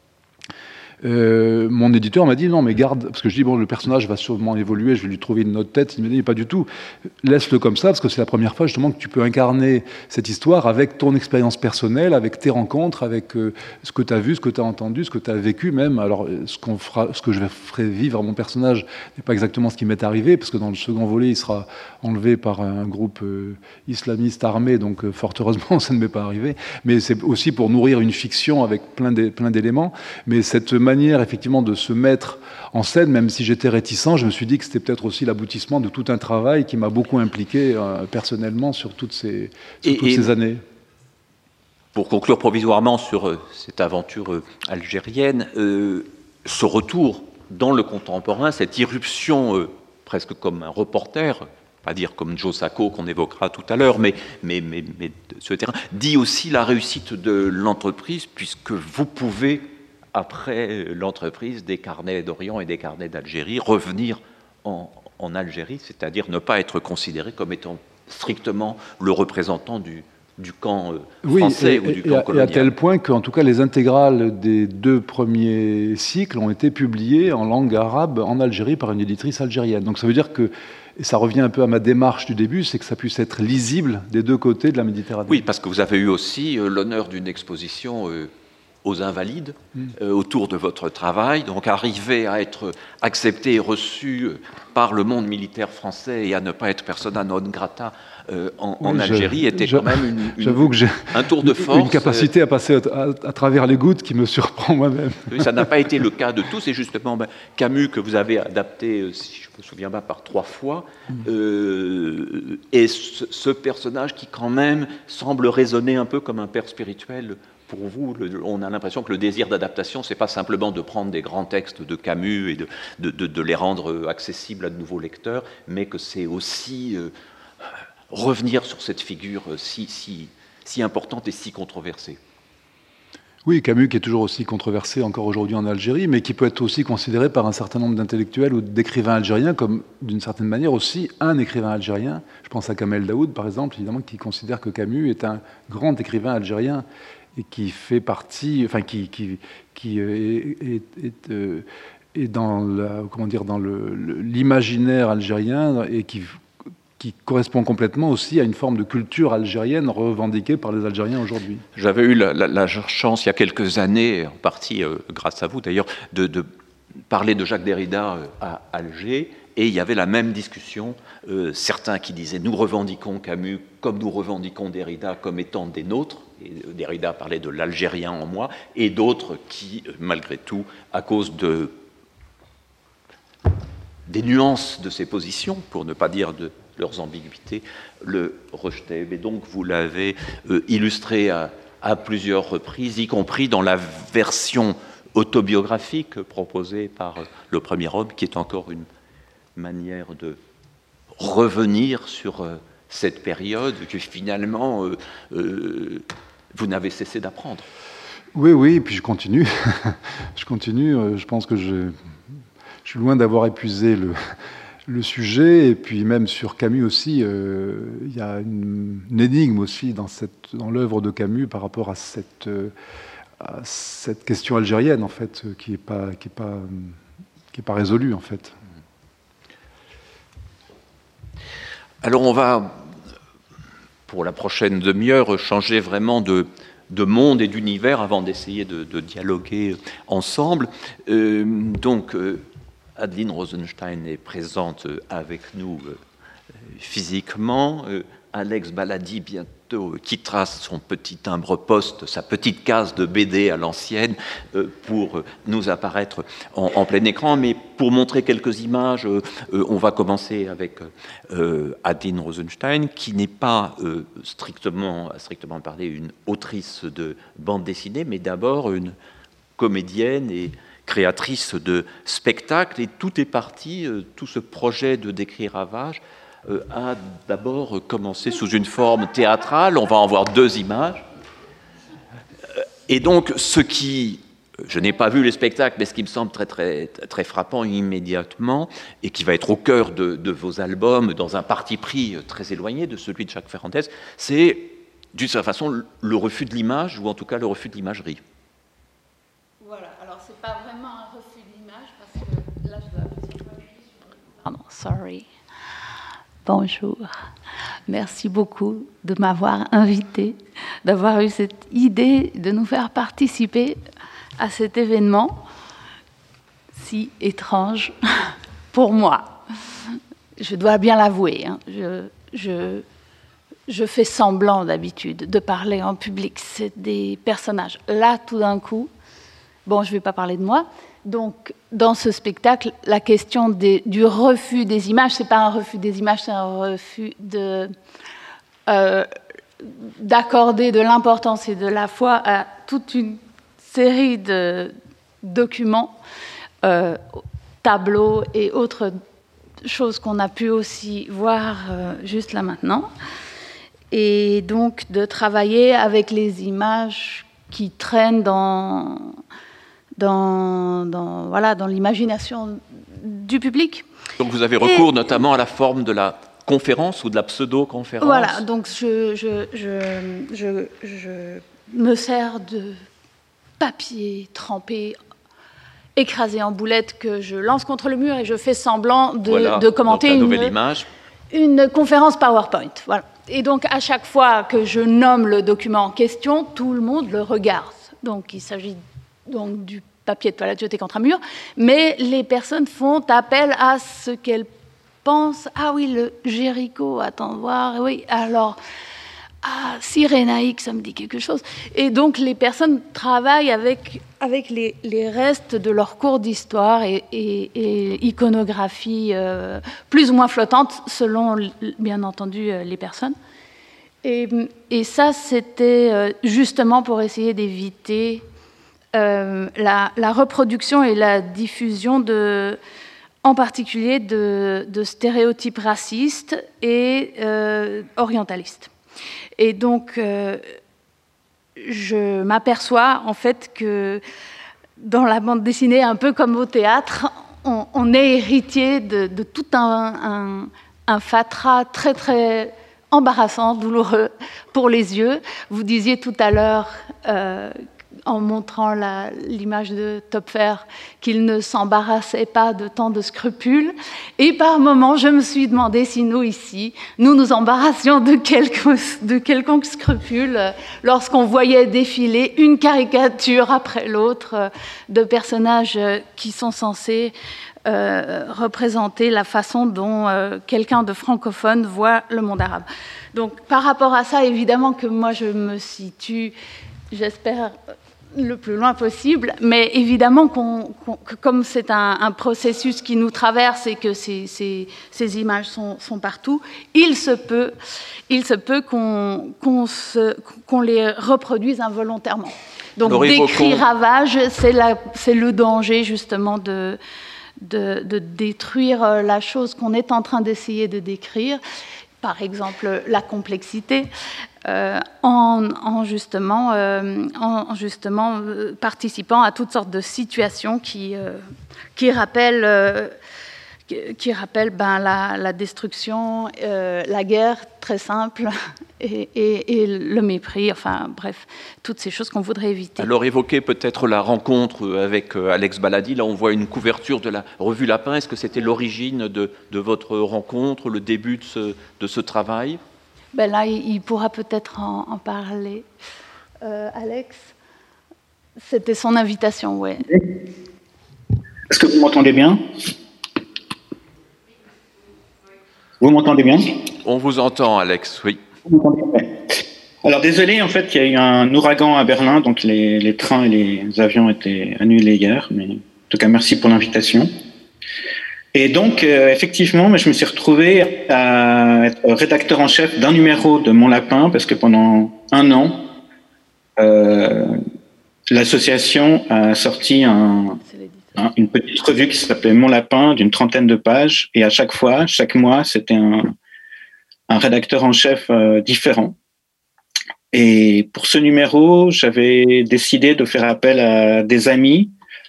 mon éditeur m'a dit non mais garde, parce que je dis bon, le personnage va sûrement évoluer, je vais lui trouver une autre tête. Il m'a dit pas du tout, laisse-le comme ça, parce que c'est la première fois justement que tu peux incarner cette histoire avec ton expérience personnelle, avec tes rencontres, avec ce que tu as vu, ce que tu as entendu, ce que tu as vécu même. Alors ce que je ferai vivre à mon personnage n'est pas exactement ce qui m'est arrivé, parce que dans le second volet il sera enlevé par un groupe islamiste armé, donc fort heureusement ça ne m'est pas arrivé, mais c'est aussi pour nourrir une fiction avec plein d'éléments. Mais cette manière effectivement de se mettre en scène, même si j'étais réticent, je me suis dit que c'était peut-être aussi l'aboutissement de tout un travail qui m'a beaucoup impliqué personnellement sur toutes ces années. Pour conclure provisoirement sur cette aventure algérienne, ce retour dans le contemporain, cette irruption presque comme un reporter, pas dire comme Joe Sacco qu'on évoquera tout à l'heure, mais ce terrain, dit aussi la réussite de l'entreprise, puisque vous pouvez, après l'entreprise des carnets d'Orient et des carnets d'Algérie, revenir en Algérie, c'est-à-dire ne pas être considéré comme étant strictement le représentant du camp français ou du camp colonial. Et à tel point qu'en tout cas les intégrales des 2 premiers cycles ont été publiées en langue arabe en Algérie par une éditrice algérienne. Donc ça veut dire que, et ça revient un peu à ma démarche du début, c'est que ça puisse être lisible des 2 côtés de la Méditerranée. Oui, parce que vous avez eu aussi l'honneur d'une exposition aux Invalides autour de votre travail. Donc arriver à être accepté et reçu par le monde militaire français et à ne pas être persona non grata en Algérie était quand même j'avoue que j'ai un tour de force. Une capacité à passer à travers les gouttes qui me surprend moi-même. Oui, ça n'a pas été le cas de tous. Et justement, Camus, que vous avez adapté, si je me souviens pas, par 3 fois, est ce personnage qui quand même semble résonner un peu comme un père spirituel. Pour vous, on a l'impression que le désir d'adaptation, c'est pas simplement de prendre des grands textes de Camus et de les rendre accessibles à de nouveaux lecteurs, mais que c'est aussi revenir sur cette figure si importante et si controversée. Oui, Camus qui est toujours aussi controversé encore aujourd'hui en Algérie, mais qui peut être aussi considéré par un certain nombre d'intellectuels ou d'écrivains algériens comme, d'une certaine manière, aussi un écrivain algérien. Je pense à Kamel Daoud, par exemple, évidemment, qui considère que Camus est un grand écrivain algérien et qui fait partie, enfin, qui est dans l'imaginaire algérien et qui correspond complètement aussi à une forme de culture algérienne revendiquée par les Algériens aujourd'hui. J'avais eu la chance, il y a quelques années, en partie grâce à vous d'ailleurs, de parler de Jacques Derrida à Alger, et il y avait la même discussion, certains qui disaient « nous revendiquons Camus comme nous revendiquons Derrida comme étant des nôtres », et Derrida parlait de l'Algérien en moi, et d'autres qui, malgré tout, à cause des nuances de ses positions, pour ne pas dire de leurs ambiguïtés, le rejetaient. Et donc vous l'avez illustré à plusieurs reprises, y compris dans la version autobiographique proposée par le premier homme, qui est encore une manière de revenir sur cette période que finalement vous n'avez cessé d'apprendre. Oui, et puis je continue. Je pense que je suis loin d'avoir épuisé le sujet, et puis même sur Camus aussi, il y a une énigme aussi dans l'œuvre de Camus par rapport à cette question algérienne, en fait, qui est pas résolue, en fait. Alors on va, pour la prochaine demi-heure, changer vraiment de monde et d'univers avant d'essayer de dialoguer ensemble. Adeline Rosenstein est présente avec nous physiquement. Alex Baladi bientôt quittera son petit timbre-poste, sa petite case de BD à l'ancienne, pour nous apparaître en plein écran. Mais pour montrer quelques images, on va commencer avec Adeline Rosenstein, qui n'est pas strictement parler une autrice de bande dessinée, mais d'abord une comédienne et créatrice de spectacles, et tout est parti, tout ce projet de Décrit Ravage a d'abord commencé sous une forme théâtrale. On va en voir 2 images. Et donc, je n'ai pas vu les spectacles, mais ce qui me semble très, très, très frappant immédiatement, et qui va être au cœur de vos albums, dans un parti pris très éloigné de celui de Jacques Ferrandez, c'est, d'une certaine façon, le refus de l'image, ou en tout cas le refus de l'imagerie. Voilà, alors c'est pas vraiment un refus de l'image, parce que là je dois appuyer sur... Pardon, sorry. Bonjour. Merci beaucoup de m'avoir invité, d'avoir eu cette idée de nous faire participer à cet événement si étrange pour moi. Je dois bien l'avouer, hein. Je fais semblant d'habitude de parler en public. C'est des personnages. Là, tout d'un coup, bon, je ne vais pas parler de moi. Donc, dans ce spectacle, la question du refus des images, ce n'est pas un refus des images, c'est un refus d'accorder de l'importance et de la foi à toute une série de documents, tableaux et autres choses qu'on a pu aussi voir juste là maintenant. Et donc, de travailler avec les images qui traînent dans l'imagination du public. Donc vous avez recours notamment à la forme de la conférence ou de la pseudo-conférence. Voilà, donc je me sers de papier trempé, écrasé en boulettes, que je lance contre le mur et je fais semblant de commenter une conférence PowerPoint. Voilà. Et donc à chaque fois que je nomme le document en question, tout le monde le regarde. donc il s'agit donc du papier de toilette jeté contre un mur, mais les personnes font appel à ce qu'elles pensent. Ah oui, le Jéricho, attends voir, oui, alors... Ah, Cyrénaïque, ça me dit quelque chose. Et donc, les personnes travaillent avec les restes de leur cours d'histoire et iconographie plus ou moins flottante, selon, bien entendu, les personnes. Et ça, c'était justement pour essayer d'éviter la reproduction et la diffusion en particulier de stéréotypes racistes et orientalistes. Et donc, je m'aperçois en fait que dans la bande dessinée, un peu comme au théâtre, on est héritier de tout un fatras très très embarrassant, douloureux pour les yeux. Vous disiez tout à l'heure, en montrant l'image de Töpfer, qu'il ne s'embarrassait pas de tant de scrupules. Et par moments, je me suis demandé si nous, ici, nous nous embarrassions de quelconque scrupule lorsqu'on voyait défiler une caricature après l'autre de personnages qui sont censés représenter la façon dont quelqu'un de francophone voit le monde arabe. Donc, par rapport à ça, évidemment que moi, je me situe, j'espère, le plus loin possible, mais évidemment que comme c'est un processus qui nous traverse et que ces images sont partout, il se peut qu'on les reproduise involontairement. Donc décrire ravage, c'est le danger justement de détruire la chose qu'on est en train d'essayer de décrire. Par exemple, la complexité, en justement participant à toutes sortes de situations qui rappellent la destruction, la guerre, très simple, et le mépris, enfin bref, toutes ces choses qu'on voudrait éviter. Alors évoquer peut-être la rencontre avec Alex Baladi, là on voit une couverture de la revue Lapin, est-ce que c'était l'origine de votre rencontre, le début de ce travail ? Ben là, il pourra peut-être en parler. Alex, c'était son invitation, ouais. Est-ce que vous m'entendez bien ? Vous m'entendez bien ? On vous entend, Alex, oui. Alors désolé, en fait, il y a eu un ouragan à Berlin, donc les trains et les avions étaient annulés hier, mais en tout cas, merci pour l'invitation. Et donc, effectivement, je me suis retrouvé à être rédacteur en chef d'un numéro de Mon Lapin, parce que pendant un an, l'association a sorti une petite revue qui s'appelait Mon Lapin, d'une 30aine de pages, et à chaque mois, c'était un rédacteur en chef différent. Et pour ce numéro, j'avais décidé de faire appel à des amis,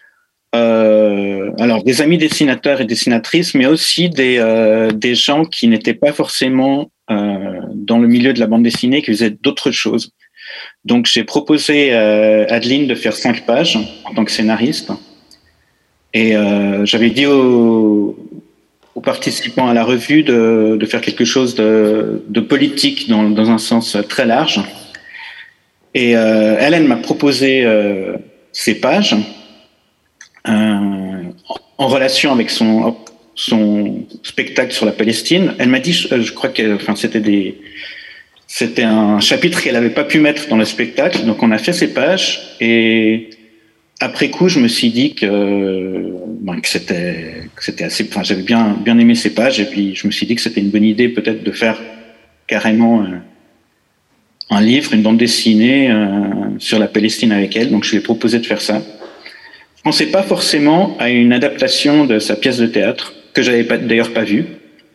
alors des amis dessinateurs et dessinatrices, mais aussi des gens qui n'étaient pas forcément dans le milieu de la bande dessinée, qui faisaient d'autres choses. Donc j'ai proposé à Adeline de faire 5 pages en tant que scénariste. Et j'avais dit aux participants à la revue de faire quelque chose de politique dans un sens très large. Et elle m'a proposé ces pages en relation avec son spectacle sur la Palestine. Elle m'a dit, je crois que c'était un chapitre qu'elle n'avait pas pu mettre dans le spectacle, donc on a fait ces pages, et après coup, je me suis dit que c'était assez. Enfin, j'avais bien aimé ces pages, et puis je me suis dit que c'était une bonne idée peut-être de faire carrément un livre, une bande dessinée sur la Palestine avec elle. Donc je lui ai proposé de faire ça. Je pensais pas forcément à une adaptation de sa pièce de théâtre que j'avais d'ailleurs pas vue.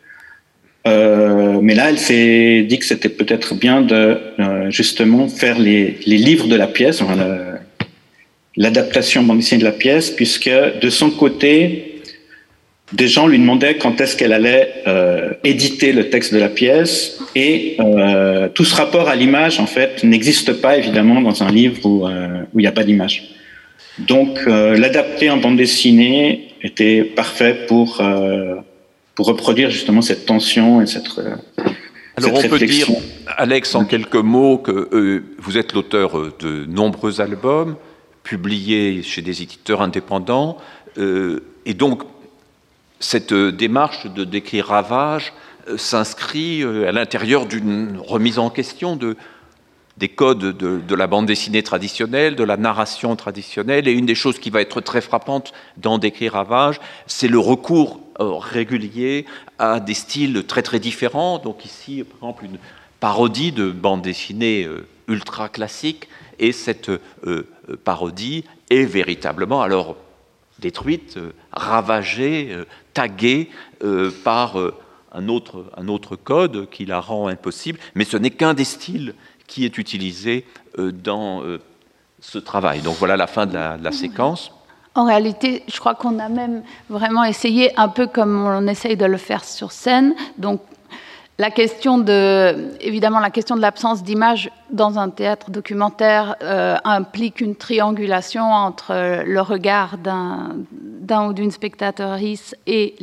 Mais là, elle s'est dit que c'était peut-être bien de justement faire les livres de la pièce, enfin, l'adaptation bande dessinée de la pièce, puisque de son côté, des gens lui demandaient quand est-ce qu'elle allait éditer le texte de la pièce, et tout ce rapport à l'image, en fait, n'existe pas évidemment dans un livre où il n'y a pas d'image. Donc, l'adapter en bande dessinée était parfait pour reproduire justement cette tension et cette Alors on réflexion. peut dire, Alex, en quelques mots, que vous êtes l'auteur de nombreux albums, publiés chez des éditeurs indépendants. Et donc, cette démarche de décrire Ravage s'inscrit à l'intérieur d'une remise en question des codes de la bande dessinée traditionnelle, de la narration traditionnelle. Et une des choses qui va être très frappante dans Décrire Ravage, c'est le recours régulier à des styles très très différents. Donc ici, par exemple, une parodie de bande dessinée ultra classique, et cette parodie est véritablement alors détruite, ravagée, taguée par un autre code qui la rend impossible, mais ce n'est qu'un des styles qui est utilisé dans ce travail. Donc voilà la fin de la séquence. En réalité, je crois qu'on a même vraiment essayé, un peu comme on essaye de le faire sur scène. Donc, évidemment, la question de l'absence d'image dans un théâtre documentaire implique une triangulation entre le regard d'un ou d'une spectatrice et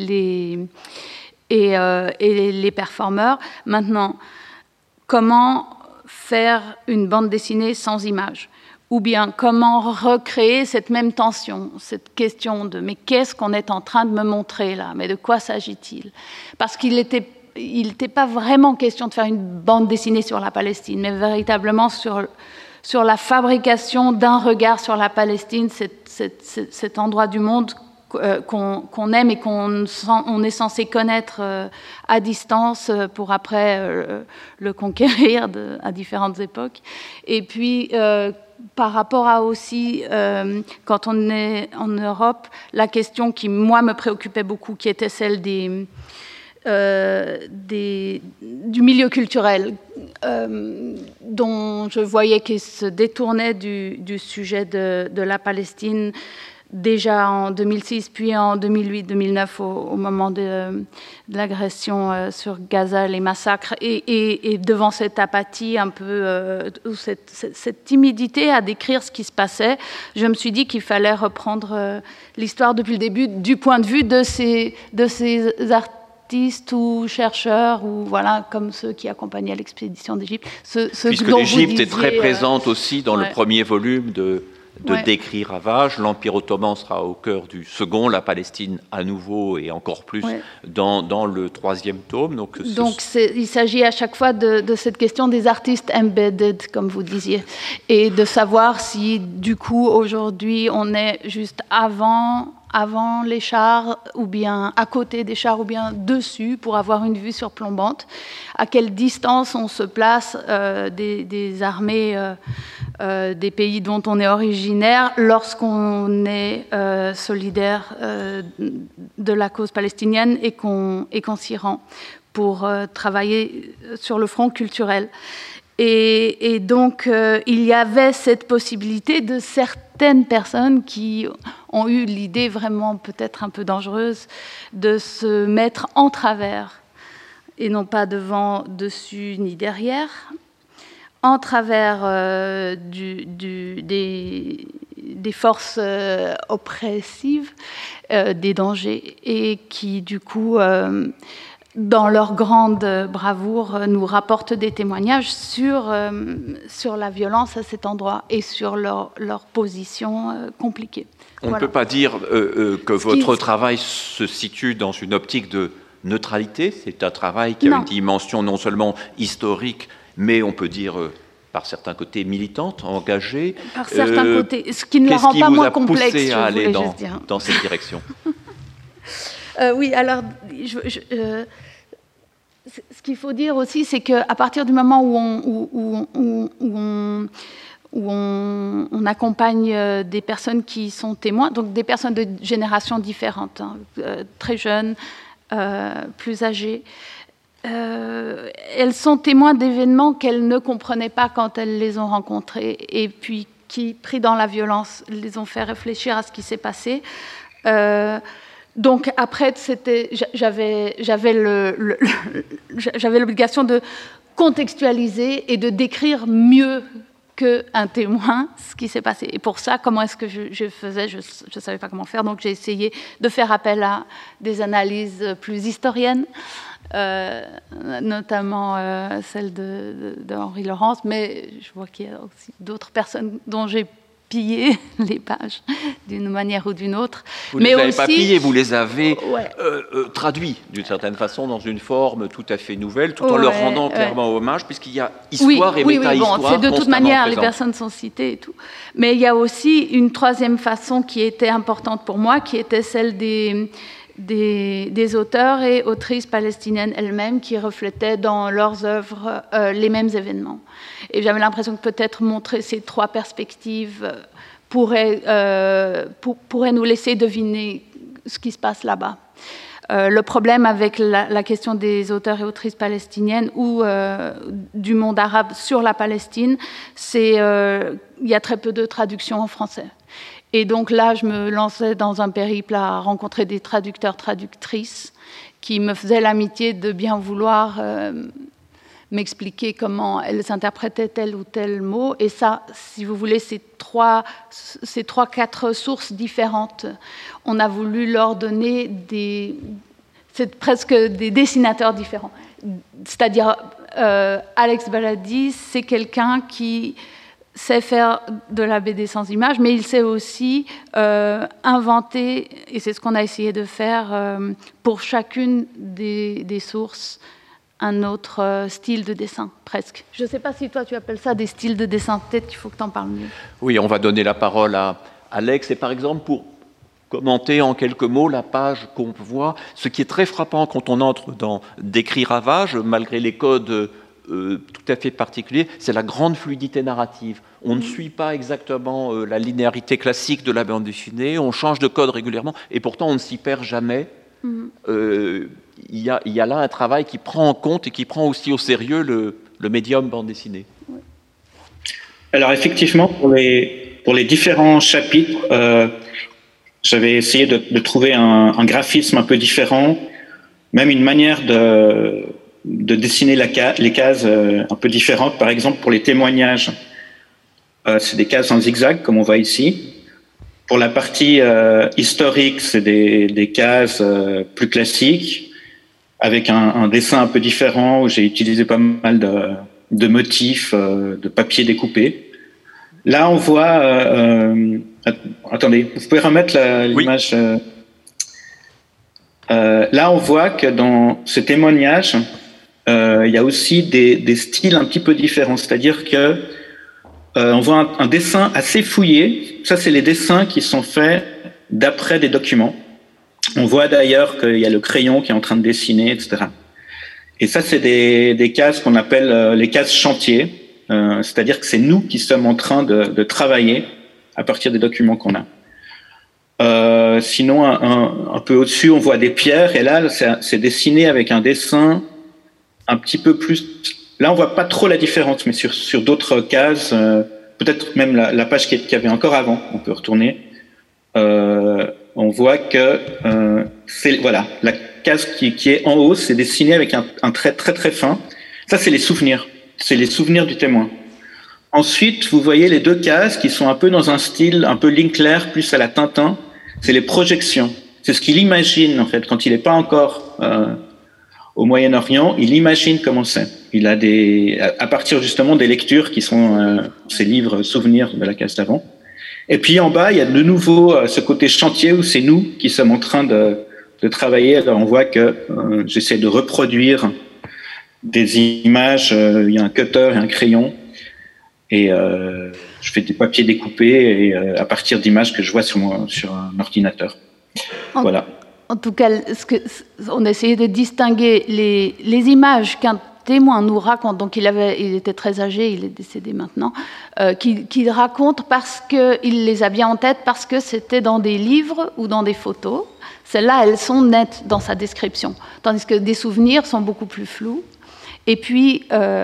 les performeurs. Maintenant, comment faire une bande dessinée sans image? Ou bien comment recréer cette même tension, cette question de « mais qu'est-ce qu'on est en train de me montrer là? Mais de quoi s'agit-il » Parce qu'il n'était pas vraiment question de faire une bande dessinée sur la Palestine, mais véritablement sur la fabrication d'un regard sur la Palestine, cet endroit du monde qu'on aime et on est censé connaître à distance pour après le conquérir à différentes époques. Et puis, par rapport à aussi, quand on est en Europe, la question qui, moi, me préoccupait beaucoup, qui était celle du milieu culturel, dont je voyais qu'il se détournait du sujet de la Palestine, déjà en 2006, puis en 2008-2009, au moment de l'agression sur Gaza, les massacres, et devant cette apathie un peu, cette timidité à décrire ce qui se passait, je me suis dit qu'il fallait reprendre l'histoire depuis le début, du point de vue de ces artistes ou chercheurs, ou voilà, comme ceux qui accompagnaient l'expédition d'Égypte. Puisque l'Égypte est très présente aussi dans le premier volume de Décrire Ravage. L'Empire ottoman sera au cœur du second, la Palestine à nouveau et encore plus dans le troisième tome. Donc il s'agit à chaque fois de cette question des artistes embedded, comme vous disiez, et de savoir si du coup aujourd'hui on est juste avant les chars, ou bien à côté des chars, ou bien dessus, pour avoir une vue surplombante. À quelle distance on se place des armées des pays dont on est originaire lorsqu'on est solidaire de la cause palestinienne et qu'on s'y rend pour travailler sur le front culturel. Et donc, il y avait cette possibilité de certaines personnes qui ont eu l'idée vraiment peut-être un peu dangereuse de se mettre en travers, et non pas devant, dessus ni derrière, en travers des forces oppressives, des dangers, et qui du coup... dans leur grande bravoure, nous rapportent des témoignages sur la violence à cet endroit et sur leur position compliquée. On ne peut pas dire que votre travail se situe dans une optique de neutralité. C'est un travail qui a une dimension non seulement historique, mais on peut dire... par certains côtés militante, engagée. Par certains côtés, ce qui ne la rend pas moins complexe. Qu'est-ce qui vous a poussé à aller dans cette direction? Oui, alors, ce qu'il faut dire aussi, c'est qu'à partir du moment où on accompagne des personnes qui sont témoins, donc des personnes de générations différentes, très jeunes, plus âgées, elles sont témoins d'événements qu'elles ne comprenaient pas quand elles les ont rencontrés, et puis qui, pris dans la violence, les ont fait réfléchir à ce qui s'est passé. Donc après, j'avais l'obligation de contextualiser et de décrire mieux qu'un témoin ce qui s'est passé. Et pour ça, comment est-ce que je faisais? Je ne savais pas comment faire, donc j'ai essayé de faire appel à des analyses plus historiennes, notamment celle de Henri Laurence, mais je vois qu'il y a aussi d'autres personnes dont j'ai pillé les pages d'une manière ou d'une autre. Vous ne les avez pas pillées, vous les avez traduits d'une certaine façon dans une forme tout à fait nouvelle, tout en leur rendant clairement hommage, puisqu'il y a histoire et méta-histoire. Bon, c'est de toute manière, les personnes sont citées et tout. Mais il y a aussi une troisième façon qui était importante pour moi, qui était celle des auteurs et autrices palestiniennes elles-mêmes qui reflétaient dans leurs œuvres les mêmes événements. Et j'avais l'impression que peut-être montrer ces trois perspectives pourrait nous laisser deviner ce qui se passe là-bas. Le problème avec la question des auteurs et autrices palestiniennes ou du monde arabe sur la Palestine, c'est qu'il y a très peu de traductions en français. Et donc là, je me lançais dans un périple à rencontrer des traducteurs, traductrices qui me faisaient l'amitié de bien vouloir m'expliquer comment elles interprétaient tel ou tel mot. Et ça, si vous voulez, ces trois, quatre sources différentes, on a voulu leur donner c'est presque des dessinateurs différents. C'est-à-dire, Alex Baladi, c'est quelqu'un qui sait faire de la BD sans images, mais il sait aussi inventer, et c'est ce qu'on a essayé de faire pour chacune des sources, un autre style de dessin, presque. Je ne sais pas si toi tu appelles ça des styles de dessin, peut-être qu'il faut que tu en parles mieux. Oui, on va donner la parole à Alex, et par exemple pour commenter en quelques mots la page qu'on voit, ce qui est très frappant quand on entre dans Décrit Ravage, malgré les codes tout à fait particuliers, c'est la grande fluidité narrative. On ne suit pas exactement la linéarité classique de la bande dessinée, on change de code régulièrement, et pourtant on ne s'y perd jamais. Il y a là un travail qui prend en compte et qui prend aussi au sérieux le médium bande dessinée. Alors effectivement, pour les différents chapitres, j'avais essayé de trouver un graphisme un peu différent, même une manière de dessiner les cases un peu différentes. Par exemple, pour les témoignages, c'est des cases en zigzag, comme on voit ici. Pour la partie historique, c'est des cases plus classiques, avec un dessin un peu différent, où j'ai utilisé pas mal de motifs, de papier découpé. Là, on voit... attendez, vous pouvez remettre l'image. Là, on voit que dans ce témoignage, il y a aussi des styles un petit peu différents. C'est-à-dire que on voit un dessin assez fouillé. Ça, c'est les dessins qui sont faits d'après des documents. On voit d'ailleurs qu'il y a le crayon qui est en train de dessiner, etc. Et ça, c'est des cases qu'on appelle les cases chantier. C'est-à-dire que c'est nous qui sommes en train de travailler à partir des documents qu'on a. Sinon, un peu au-dessus, on voit des pierres. Et là, c'est dessiné avec un dessin un petit peu plus... Là, on voit pas trop la différence, mais sur d'autres cases, peut-être même la page qu'il y avait encore avant, on peut retourner. On voit que voilà, la case qui est en haut, c'est dessiné avec un trait très très fin. Ça, c'est les souvenirs. C'est les souvenirs du témoin. Ensuite, vous voyez les deux cases qui sont un peu dans un style un peu Linkler plus à la Tintin. C'est les projections. C'est ce qu'il imagine en fait quand il n'est pas encore au Moyen-Orient. Il imagine comment c'est. Il a à partir justement des lectures qui sont ces livres souvenirs de la case d'avant. Et puis en bas, il y a de nouveau ce côté chantier où c'est nous qui sommes en train de travailler. Alors on voit que j'essaie de reproduire des images. Il y a un cutter et un crayon. Et je fais des papiers découpés et à partir d'images que je vois sur un ordinateur. Voilà. En tout cas, on a essayé de distinguer les images qu'un témoin nous raconte. Donc il était très âgé, il est décédé maintenant, qu'il raconte parce qu'il les a bien en tête, parce que c'était dans des livres ou dans des photos. Celles-là, elles sont nettes dans sa description, tandis que des souvenirs sont beaucoup plus flous. Et puis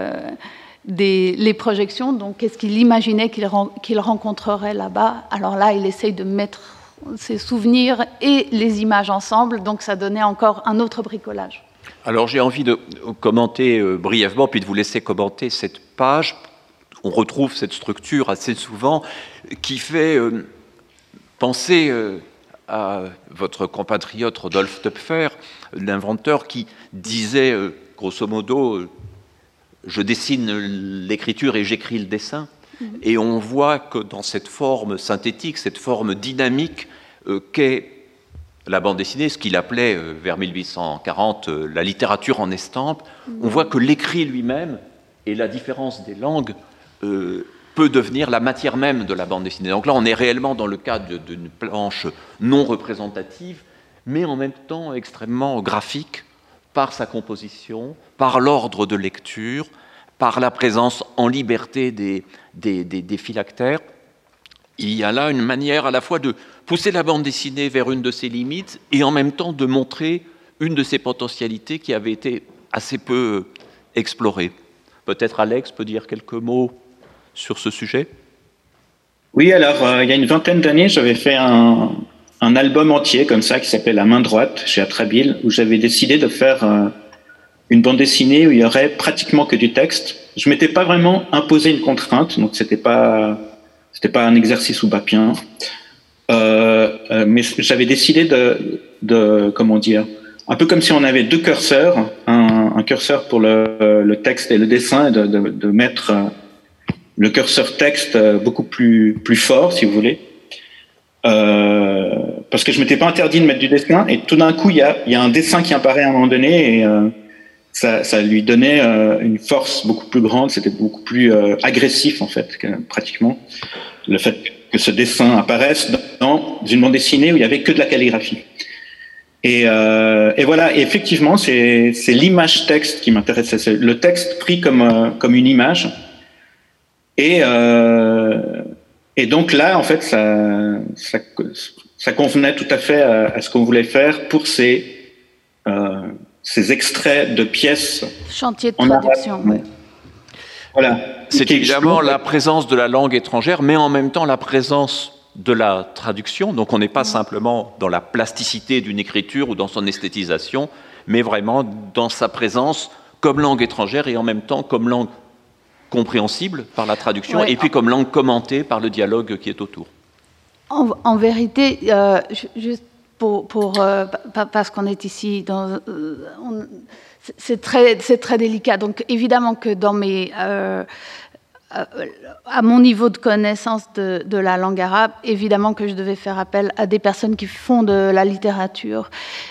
les projections, donc qu'est-ce qu'il imaginait qu'il rencontrerait là-bas. Alors là, il essaye de mettre ses souvenirs et les images ensemble, donc ça donnait encore un autre bricolage. Alors j'ai envie de commenter brièvement, puis de vous laisser commenter cette page. On retrouve cette structure assez souvent qui fait penser à votre compatriote Rodolphe Töpfer, l'inventeur qui disait grosso modo « je dessine l'écriture et j'écris le dessin ». Et on voit que dans cette forme synthétique, cette forme dynamique qu'est la bande dessinée, ce qu'il appelait vers 1840 la littérature en estampe, on voit que l'écrit lui-même et la différence des langues peut devenir la matière même de la bande dessinée. Donc là, on est réellement dans le cadre d'une planche non représentative, mais en même temps extrêmement graphique par sa composition, par l'ordre de lecture, par la présence en liberté des phylactères. Il y a là une manière à la fois de pousser la bande dessinée vers une de ses limites et en même temps de montrer une de ses potentialités qui avait été assez peu explorée. Peut-être Alex peut dire quelques mots sur ce sujet? Oui, alors il y a une vingtaine d'années, j'avais fait un album entier comme ça qui s'appelait La main droite chez Atrabile, où j'avais décidé de faire une bande dessinée où il y aurait pratiquement que du texte. Je m'étais pas vraiment imposé une contrainte, donc c'était pas un exercice ou bapien. Mais j'avais décidé de comment dire, un peu comme si on avait deux curseurs, un curseur pour le texte et le dessin, et de mettre le curseur texte beaucoup plus fort, si vous voulez. Parce que je m'étais pas interdit de mettre du dessin, et tout d'un coup il y a un dessin qui apparaît à un moment donné, et ça lui donnait une force beaucoup plus grande, c'était beaucoup plus agressif en fait, pratiquement, le fait que ce dessin apparaisse dans une bande dessinée où il y avait que de la calligraphie. Et voilà, et effectivement, c'est l'image texte qui m'intéressait, c'est le texte pris comme une image. Et donc là, en fait, ça convenait tout à fait à ce qu'on voulait faire pour ces extraits de pièces. Chantier de traduction, oui. Voilà. C'est évidemment la présence de la langue étrangère, mais en même temps la présence de la traduction. Donc on n'est pas simplement dans la plasticité d'une écriture ou dans son esthétisation, mais vraiment dans sa présence comme langue étrangère et en même temps comme langue compréhensible par la traduction, ouais, et puis comme langue commentée par le dialogue qui est autour. En vérité, juste parce qu'on est ici, c'est très délicat. Donc évidemment que dans à mon niveau de connaissance de la langue arabe, évidemment que je devais faire appel à des personnes qui font de la littérature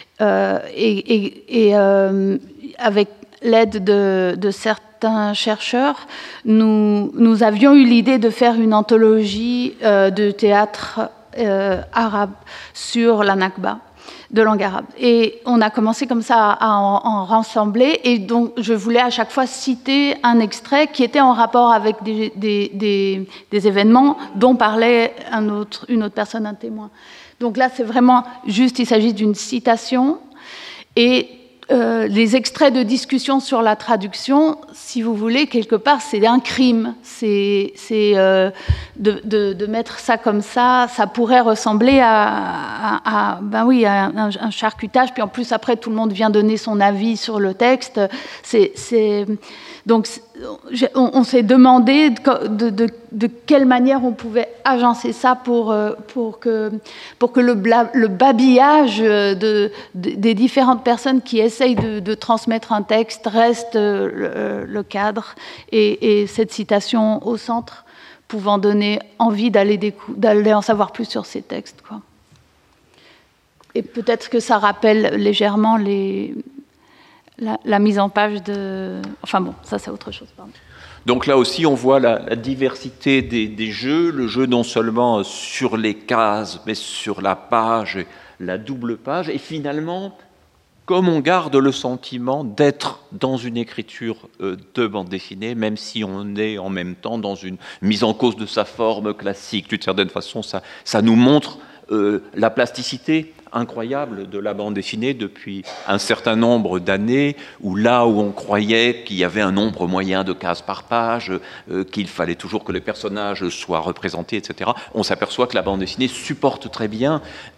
et avec l'aide de certains chercheurs, nous avions eu l'idée de faire une anthologie de théâtre arabe sur la Nakba, de langue arabe. Et on a commencé comme ça à en rassembler, et donc je voulais à chaque fois citer un extrait qui était en rapport avec des événements dont parlait une autre personne, un témoin. Donc là, c'est vraiment juste, il s'agit d'une citation, et les extraits de discussion sur la traduction, si vous voulez, quelque part, c'est un crime. C'est de mettre ça comme ça pourrait ressembler à un charcutage. Puis en plus, après, tout le monde vient donner son avis sur le texte. Donc, on s'est demandé de quelle manière on pouvait agencer ça pour que le babillage des différentes personnes qui essayent de transmettre un texte reste le cadre, et cette citation au centre pouvant donner envie d'aller en savoir plus sur ces textes, quoi. Et peut-être que ça rappelle légèrement la mise en page de... Enfin bon, ça c'est autre chose, pardon. Donc là aussi, on voit la diversité des jeux, le jeu non seulement sur les cases, mais sur la page, la double page, et finalement, comme on garde le sentiment d'être dans une écriture de bande dessinée, même si on est en même temps dans une mise en cause de sa forme classique. D'une certaine façon, ça nous montre la plasticité incroyable de la bande dessinée depuis un certain nombre d'années, où là où on croyait qu'il y avait un nombre moyen de cases par page, qu'il fallait toujours que les personnages soient représentés, etc., on s'aperçoit que la bande dessinée supporte très bien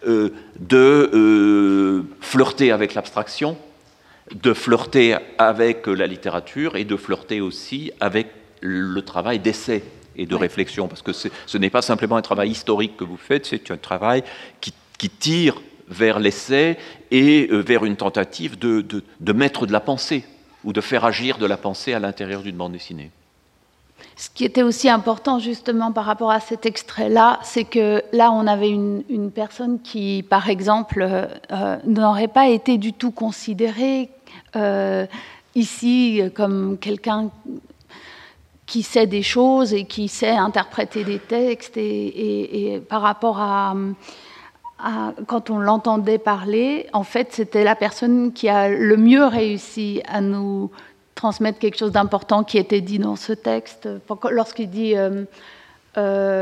de flirter avec l'abstraction, de flirter avec la littérature et de flirter aussi avec le travail d'essai et de réflexion, parce que ce n'est pas simplement un travail historique que vous faites, c'est un travail qui tire vers l'essai et vers une tentative de mettre de la pensée ou de faire agir de la pensée à l'intérieur d'une bande dessinée. Ce qui était aussi important justement par rapport à cet extrait-là, c'est que là on avait une personne qui, par exemple, n'aurait pas été du tout considérée ici comme quelqu'un qui sait des choses et qui sait interpréter des textes et par rapport à quand on l'entendait parler, en fait c'était la personne qui a le mieux réussi à nous transmettre quelque chose d'important qui était dit dans ce texte. Lorsqu'il dit... Je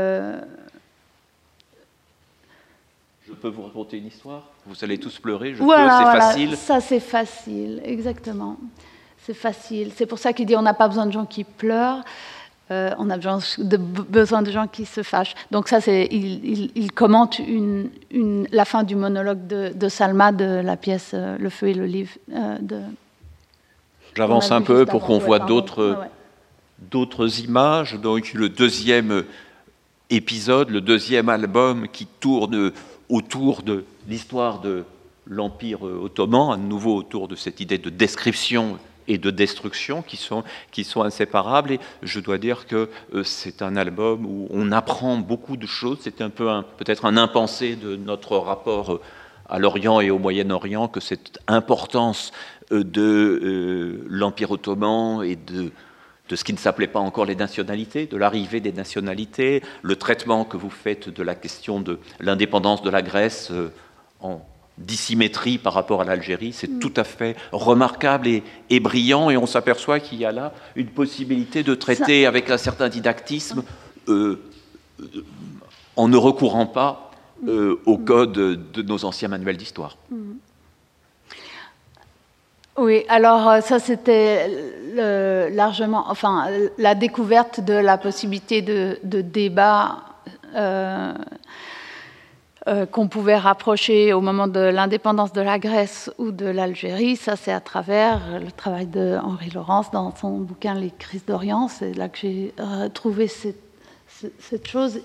peux vous raconter une histoire? Vous allez tous pleurer, c'est facile. Ça c'est facile, exactement. C'est facile. C'est pour ça qu'il dit on n'a pas besoin de gens qui pleurent, on a besoin de gens qui se fâchent. Donc ça, il commente la fin du monologue de Salma de la pièce Le feu et le livre de... J'avance un peu pour qu'on voit d'autres images. Donc le deuxième épisode, le deuxième album qui tourne autour de l'histoire de l'Empire ottoman, à nouveau autour de cette idée de description et de destruction qui sont inséparables. Et je dois dire que c'est un album où on apprend beaucoup de choses. C'est un peu peut-être un impensé de notre rapport à l'Orient et au Moyen-Orient, que cette importance de l'Empire ottoman et de ce qui ne s'appelait pas encore les nationalités, de l'arrivée des nationalités, le traitement que vous faites de la question de l'indépendance de la Grèce en dissymétrie par rapport à l'Algérie, c'est tout à fait remarquable et brillant, et on s'aperçoit qu'il y a là une possibilité de traiter avec un certain didactisme en ne recourant pas au code de nos anciens manuels d'histoire. Oui, alors ça c'était largement, enfin la découverte de la possibilité de débat qu'on pouvait rapprocher au moment de l'indépendance de la Grèce ou de l'Algérie. Ça c'est à travers le travail de Henri Laurence dans son bouquin Les crises d'Orient. C'est là que j'ai trouvé cette chose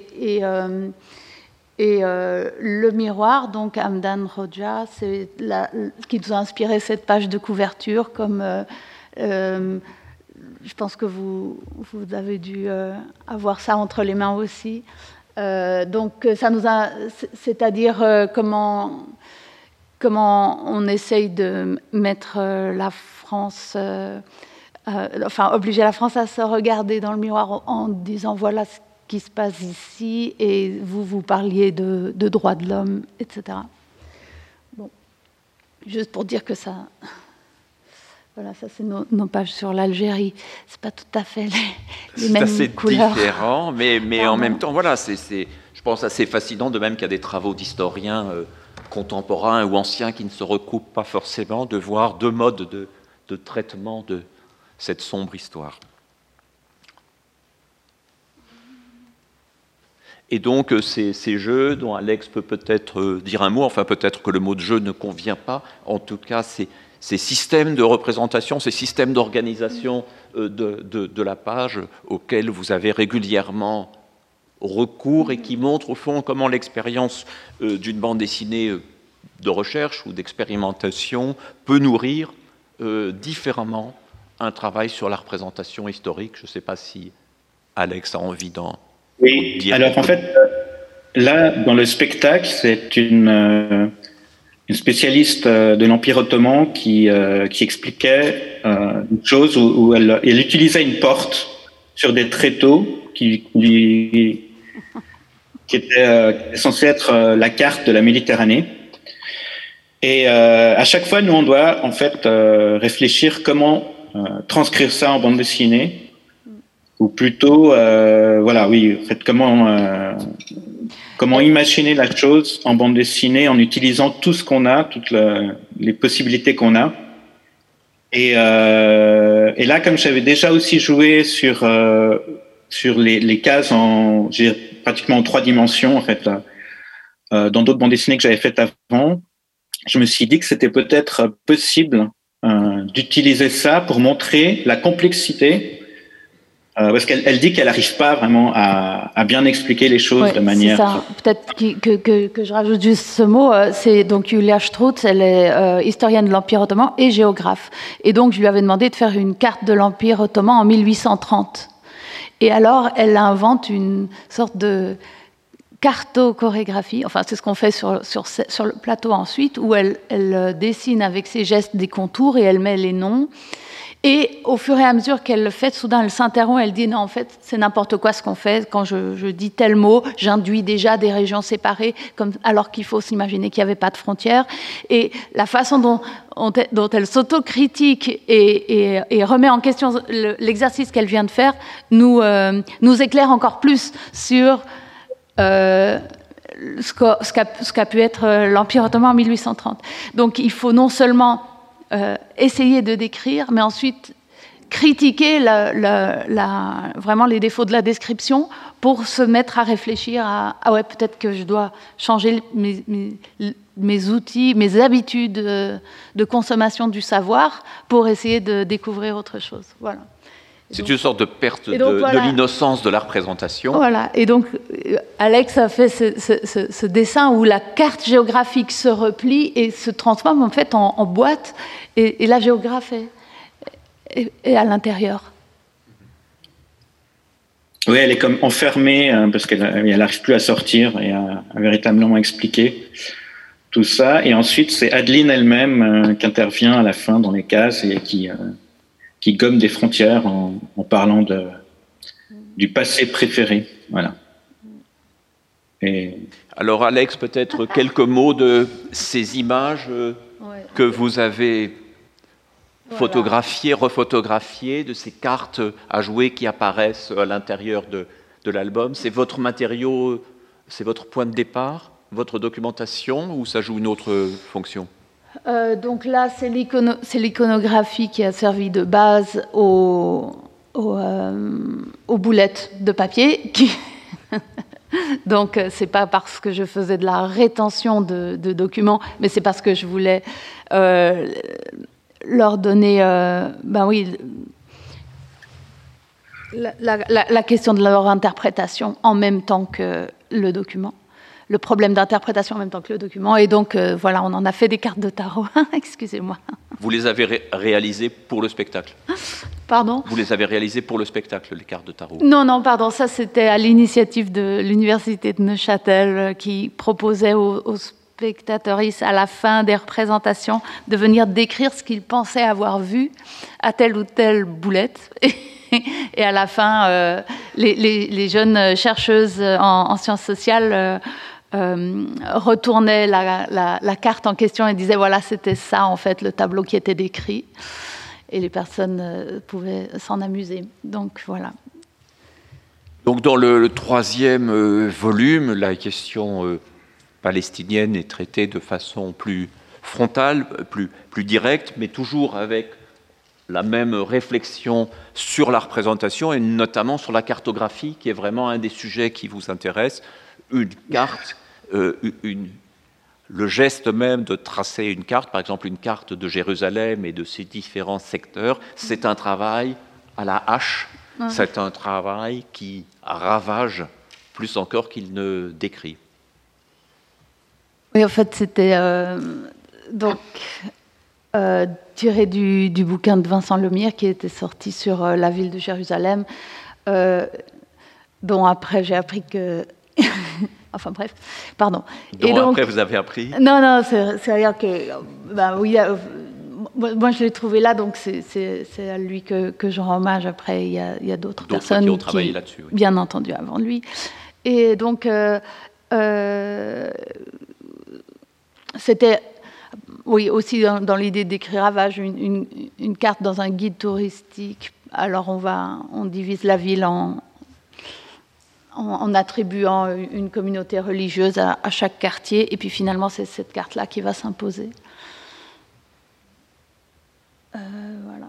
et le miroir, donc Hamdan Roja, c'est qui nous a inspiré cette page de couverture, comme je pense que vous avez dû avoir ça entre les mains aussi. Donc ça nous a, c'est-à-dire comment on essaye de mettre la France, enfin obliger la France à se regarder dans le miroir en disant voilà ce qui se passe ici, et vous parliez de droits de l'homme, etc. Bon, juste pour dire que ça, voilà, ça c'est nos pages sur l'Algérie. C'est pas tout à fait les mêmes couleurs. C'est assez différent, mais en même temps, voilà, c'est, je pense, assez fascinant, de même qu'il y a des travaux d'historiens contemporains ou anciens qui ne se recoupent pas forcément, de voir deux modes de traitement de cette sombre histoire. Et donc, ces jeux dont Alex peut peut-être dire un mot, enfin peut-être que le mot de jeu ne convient pas, en tout cas, ces systèmes de représentation, ces systèmes d'organisation de la page auxquels vous avez régulièrement recours et qui montrent au fond comment l'expérience d'une bande dessinée de recherche ou d'expérimentation peut nourrir différemment un travail sur la représentation historique. Je ne sais pas si Alex a envie d'en... Oui, alors en fait, là, dans le spectacle, c'est une spécialiste de l'Empire ottoman qui expliquait une chose où elle utilisait une porte sur des tréteaux qui était censée être la carte de la Méditerranée. Et à chaque fois, nous, on doit en fait réfléchir comment transcrire ça en bande dessinée. Ou plutôt, voilà, oui, en fait, comment imaginer la chose en bande dessinée en utilisant tout ce qu'on a, toutes les possibilités qu'on a. Et là, comme j'avais déjà aussi joué sur les cases pratiquement en 3 dimensions, en fait, dans d'autres bandes dessinées que j'avais faites avant, je me suis dit que c'était peut-être possible d'utiliser ça pour montrer la complexité. Parce qu'elle dit qu'elle n'arrive pas vraiment à bien expliquer les choses de manière... C'est ça. Peut-être que je rajoute juste ce mot. C'est donc Julia Strutz, elle est historienne de l'Empire ottoman et géographe. Et donc je lui avais demandé de faire une carte de l'Empire ottoman en 1830. Et alors, elle invente une sorte de cartochorégraphie, enfin c'est ce qu'on fait sur le plateau ensuite, où elle dessine avec ses gestes des contours et elle met les noms. Et au fur et à mesure qu'elle le fait, soudain elle s'interrompt, elle dit non, en fait c'est n'importe quoi ce qu'on fait. Quand je dis tel mot, j'induis déjà des régions séparées, alors qu'il faut s'imaginer qu'il n'y avait pas de frontières. Et la façon dont elle s'autocritique et remet en question l'exercice qu'elle vient de faire nous éclaire encore plus sur ce qu'a pu être l'Empire ottoman en 1830. Donc il faut non seulement essayer de décrire, mais ensuite critiquer vraiment les défauts de la description pour se mettre à réfléchir à « Ah ouais, peut-être que je dois changer mes outils, mes habitudes de consommation du savoir pour essayer de découvrir autre chose. » Voilà. C'est une sorte de perte de l'innocence de la représentation. Voilà. Et donc, Alex a fait ce dessin où la carte géographique se replie et se transforme en fait en boîte. Et la géographe est à l'intérieur. Oui, elle est comme enfermée parce qu'elle n'arrive plus à sortir et à véritablement expliquer tout ça. Et ensuite, c'est Adeline elle-même qui intervient à la fin dans les cases et qui gomme des frontières en parlant du passé préféré. Voilà. Et... Alors Alex, peut-être quelques mots de ces images que vous avez photographiées, refotographiées, de ces cartes à jouer qui apparaissent à l'intérieur de l'album. C'est votre matériau, c'est votre point de départ, votre documentation, ou ça joue une autre fonction ? Donc là, c'est l'iconographie qui a servi de base aux boulettes de papier. Donc, c'est pas parce que je faisais de la rétention de documents, mais c'est parce que je voulais leur donner, la question de leur interprétation en même temps que le document. Le problème d'interprétation en même temps que le document. Et donc, voilà, on en a fait des cartes de tarot. Excusez-moi. Vous les avez réalisées pour le spectacle ? Pardon ? Vous les avez réalisées pour le spectacle, les cartes de tarot ? Non, pardon. Ça, c'était à l'initiative de l'Université de Neuchâtel qui proposait aux spectateurs, à la fin des représentations, de venir décrire ce qu'ils pensaient avoir vu à telle ou telle boulette. Et à la fin, les jeunes chercheuses en sciences sociales retournaient la carte en question et disaient voilà, c'était ça en fait le tableau qui était décrit, et les personnes pouvaient s'en amuser. Donc voilà. Donc dans le troisième volume, la question palestinienne est traitée de façon plus frontale, plus directe, mais toujours avec la même réflexion sur la représentation et notamment sur la cartographie, qui est vraiment un des sujets qui vous intéresse. Une carte, le geste même de tracer une carte, par exemple une carte de Jérusalem et de ses différents secteurs, c'est un travail à la hache, c'est un travail qui ravage plus encore qu'il ne décrit. Oui, en fait, c'était tiré du bouquin de Vincent Lemire qui était sorti sur la ville de Jérusalem, dont après j'ai appris que... enfin bref, pardon. Et donc, après vous avez appris ? Non, c'est rien que... oui, moi je l'ai trouvé là, donc c'est à lui que je rends hommage. Après, il y a d'autres personnes qui ont travaillé là-dessus. Oui. Bien entendu, avant lui. Et donc, c'était... Oui, aussi dans l'idée d'écrire Ravage, une carte dans un guide touristique. Alors on divise la ville en attribuant une communauté religieuse à chaque quartier, et puis finalement c'est cette carte-là qui va s'imposer. Voilà.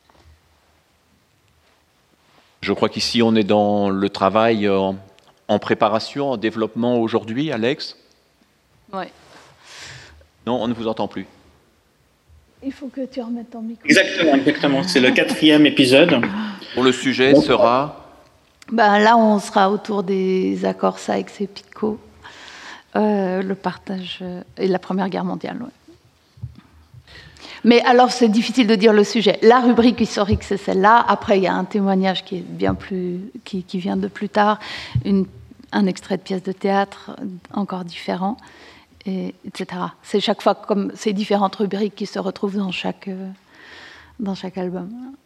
Je crois qu'ici on est dans le travail en préparation, en développement aujourd'hui, Alex ? Oui. Non, on ne vous entend plus. Il faut que tu remettes ton micro. Exactement. C'est le 4e épisode. Pour le sujet sera... Là, on sera autour des accords Sykes et Picot, le partage et la Première Guerre mondiale. Ouais. Mais alors, c'est difficile de dire le sujet. La rubrique historique, c'est celle-là. Après, il y a un témoignage qui est bien plus, qui vient de plus tard, un extrait de pièce de théâtre encore différent, etc. C'est chaque fois comme ces différentes rubriques qui se retrouvent dans chaque album.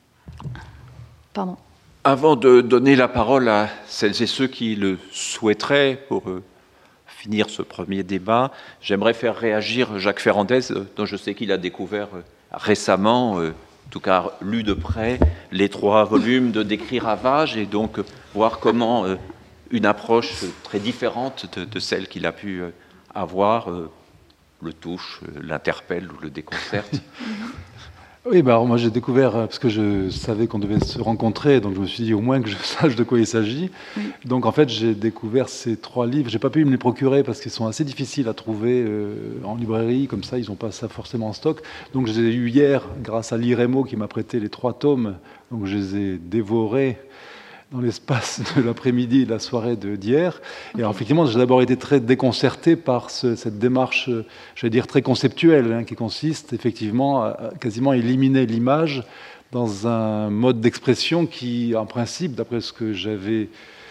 Pardon. Avant de donner la parole à celles et ceux qui le souhaiteraient pour finir ce premier débat, j'aimerais faire réagir Jacques Ferrandez, dont je sais qu'il a découvert récemment, en tout cas lu de près, les 3 volumes de Décrit Ravage, et donc voir comment une approche très différente de celle qu'il a pu avoir le touche, l'interpelle ou le déconcerte. Oui, alors moi j'ai découvert, parce que je savais qu'on devait se rencontrer, donc je me suis dit au moins que je sache de quoi il s'agit. Oui. Donc en fait j'ai découvert ces 3 livres, j'ai pas pu me les procurer parce qu'ils sont assez difficiles à trouver en librairie, comme ça ils n'ont pas ça forcément en stock. Donc je les ai eus hier grâce à l'IREMO qui m'a prêté les 3 tomes, donc je les ai dévorés dans l'espace de l'après-midi et de la soirée d'hier. Et alors, effectivement, j'ai d'abord été très déconcerté par cette démarche, j'allais dire, très conceptuelle, qui consiste effectivement à quasiment éliminer l'image dans un mode d'expression qui, en principe, d'après ce que j'avais,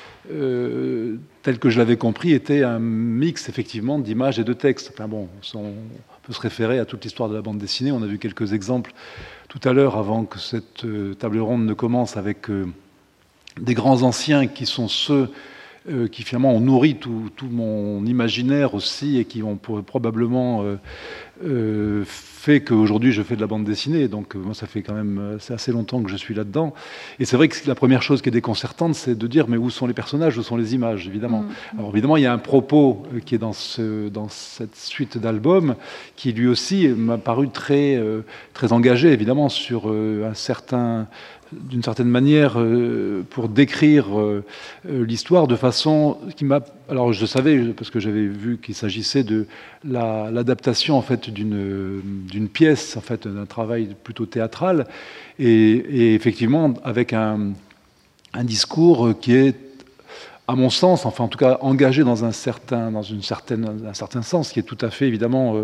tel que je l'avais compris, était un mix, effectivement, d'images et de textes. Enfin bon, on peut se référer à toute l'histoire de la bande dessinée. On a vu quelques exemples tout à l'heure, avant que cette table ronde ne commence, avec des grands anciens qui sont ceux qui finalement ont nourri tout mon imaginaire aussi et qui ont probablement fait qu'aujourd'hui je fais de la bande dessinée. Donc moi ça fait quand même assez longtemps que je suis là-dedans. Et c'est vrai que la première chose qui est déconcertante, c'est de dire mais où sont les personnages, où sont les images, évidemment. Alors évidemment il y a un propos qui est dans cette suite d'albums qui lui aussi m'a paru très engagé évidemment sur d'une certaine manière, pour décrire l'histoire de façon qui m'a... Alors je savais, parce que j'avais vu qu'il s'agissait de l'adaptation en fait d'une pièce, en fait d'un travail plutôt théâtral, et effectivement avec un discours qui est, à mon sens, enfin en tout cas engagé dans un certain sens, qui est tout à fait évidemment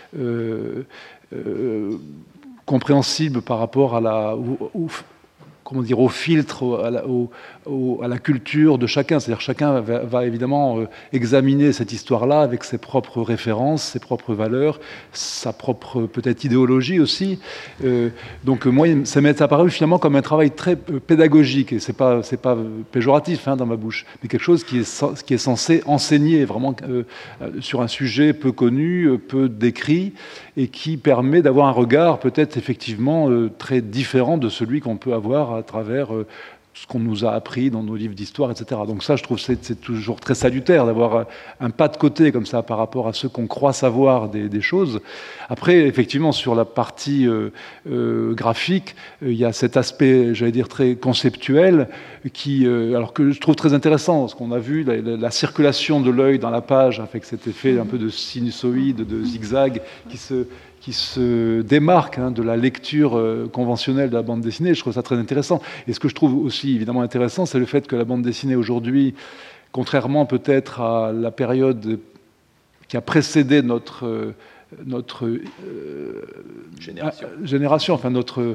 compréhensible par rapport à au filtre, à la culture de chacun. C'est-à-dire chacun va évidemment examiner cette histoire-là avec ses propres références, ses propres valeurs, sa propre peut-être idéologie aussi. Donc moi, ça m'est apparu finalement comme un travail très pédagogique, et c'est pas péjoratif dans ma bouche, mais quelque chose qui est censé enseigner vraiment sur un sujet peu connu, peu décrit, et qui permet d'avoir un regard peut-être effectivement très différent de celui qu'on peut avoir à travers ce qu'on nous a appris dans nos livres d'histoire, etc. Donc ça, je trouve que c'est toujours très salutaire d'avoir un pas de côté comme ça par rapport à ceux qu'on croit savoir des choses. Après, effectivement, sur la partie graphique, il y a cet aspect, j'allais dire, très conceptuel, alors que je trouve très intéressant, parce qu'on a vu la circulation de l'œil dans la page, avec cet effet un peu de sinusoïde, de zigzag, qui se démarque de la lecture conventionnelle de la bande dessinée. Je trouve ça très intéressant. Et ce que je trouve aussi évidemment intéressant, c'est le fait que la bande dessinée aujourd'hui, contrairement peut-être à la période qui a précédé notre génération, enfin notre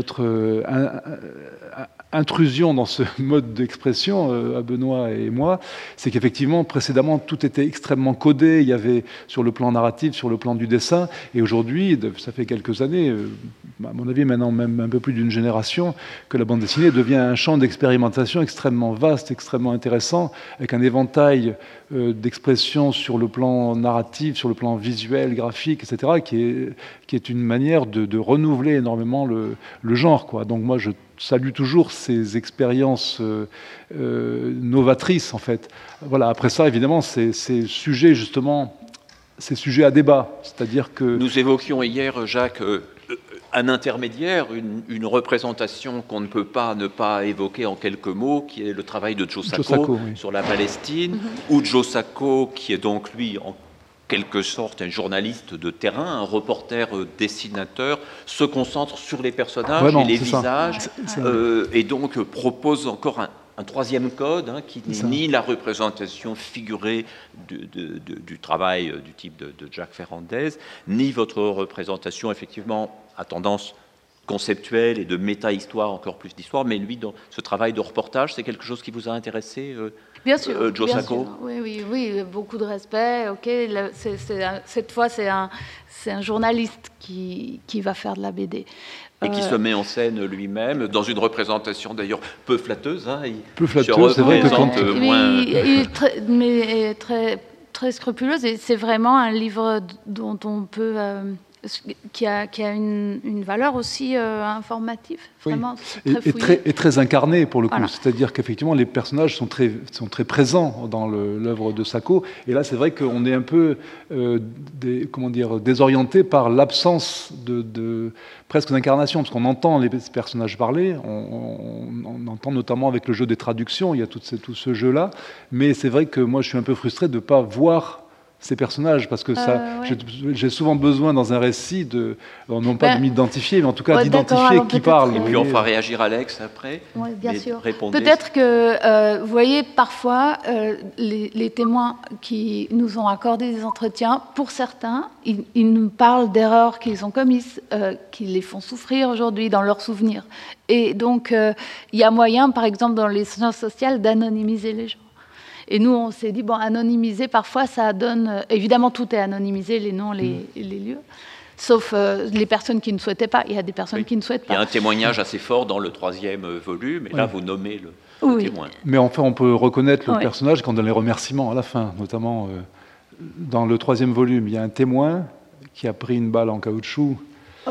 intrusion dans ce mode d'expression, à Benoît et moi, c'est qu'effectivement, précédemment, tout était extrêmement codé. Il y avait sur le plan narratif, sur le plan du dessin, et aujourd'hui, ça fait quelques années, à mon avis maintenant même un peu plus d'une génération, que la bande dessinée devient un champ d'expérimentation extrêmement vaste, extrêmement intéressant, avec un éventail d'expression sur le plan narratif, sur le plan visuel, graphique, etc., qui est une manière de renouveler énormément le genre, quoi. Donc moi, je salue toujours ces expériences novatrices, en fait. Voilà. Après ça, évidemment, c'est sujet, justement, c'est sujet à débat. C'est-à-dire que... Nous évoquions hier, Jacques, un intermédiaire, une représentation qu'on ne peut pas ne pas évoquer en quelques mots, qui est le travail de Joe Sacco oui. sur la Palestine, ou Joe Sacco, qui est donc, lui, en quelque sorte, un journaliste de terrain, un reporter dessinateur, se concentre sur les personnages et les visages, et donc propose encore un troisième code qui n'est ni la représentation figurée du travail du type de Jacques Ferrandez, ni votre représentation effectivement à tendance conceptuelle et de méta-histoire, encore plus d'histoire, mais lui, dans ce travail de reportage, c'est quelque chose qui vous a intéressé, bien sûr, Joe Sacco? Oui, beaucoup de respect. Ok, cette fois, c'est un journaliste qui va faire de la BD. Et qui se met en scène lui-même, dans une représentation d'ailleurs peu flatteuse. Peu flatteuse, c'est vrai que quand... Il est très scrupuleuse, et c'est vraiment un livre dont on peut... qui a une valeur aussi informative, vraiment et très incarnée pour le coup. Voilà. C'est-à-dire qu'effectivement les personnages sont très présents dans l'œuvre de Sacco. Et là, c'est vrai qu'on est un peu désorienté par l'absence presque d'incarnation, parce qu'on entend les personnages parler, on entend notamment avec le jeu des traductions, il y a tout ce jeu-là. Mais c'est vrai que moi, je suis un peu frustré de ne pas voir ces personnages, parce que j'ai souvent besoin dans un récit non pas de m'identifier, mais en tout cas d'identifier qui parle. Et puis on fera réagir Alex après. Oui, bien sûr. Peut-être que, vous voyez, parfois, les témoins qui nous ont accordé des entretiens, pour certains, ils nous parlent d'erreurs qu'ils ont commises, qui les font souffrir aujourd'hui dans leurs souvenirs. Et donc, il y a moyen, par exemple, dans les sciences sociales, d'anonymiser les gens. Et nous, on s'est dit, anonymiser, parfois, ça donne... évidemment, tout est anonymisé, les noms, les lieux, sauf les personnes qui ne souhaitaient pas. Il y a des personnes qui ne souhaitent pas. Il y a un témoignage assez fort dans le 3e volume, et là, vous nommez le témoin. Mais enfin, on peut reconnaître le personnage quand on donne les remerciements à la fin, notamment dans le 3e volume. Il y a un témoin qui a pris une balle en caoutchouc.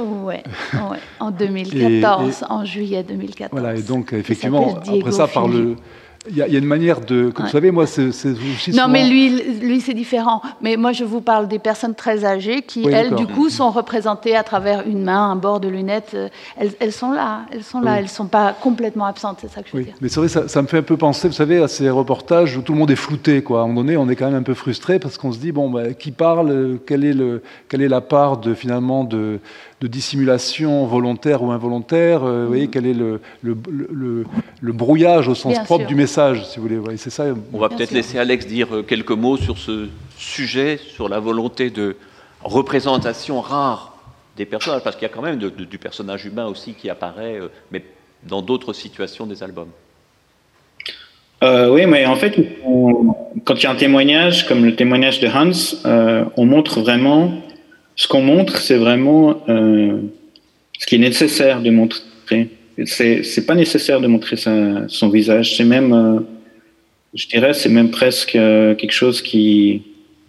En 2014, en juillet 2014. Voilà, et donc, effectivement, après ça, par le... Il y a une manière de... Comme vous savez, moi, c'est aussi non, mais lui c'est différent. Mais moi, je vous parle des personnes très âgées qui, elles, du coup, sont représentées à travers une main, un bord de lunettes. Elles sont là. Elles ne sont pas complètement absentes, c'est ça que je veux dire. Mais c'est vrai, ça me fait un peu penser, vous savez, à ces reportages où tout le monde est flouté, quoi. À un moment donné, on est quand même un peu frustré parce qu'on se dit, qui parle, quelle est la part finalement de dissimulation volontaire ou involontaire, vous voyez, quel est le brouillage au sens propre du message, si vous voulez. Ouais, c'est ça. On va peut-être laisser Alex dire quelques mots sur ce sujet, sur la volonté de représentation rare des personnages, parce qu'il y a quand même du personnage humain aussi qui apparaît, mais dans d'autres situations des albums. Oui, mais en fait, quand il y a un témoignage, comme le témoignage de Hans, on montre vraiment... Ce qu'on montre, c'est vraiment ce qui est nécessaire de montrer. C'est pas nécessaire de montrer son visage. C'est même, je dirais, c'est même presque quelque chose qui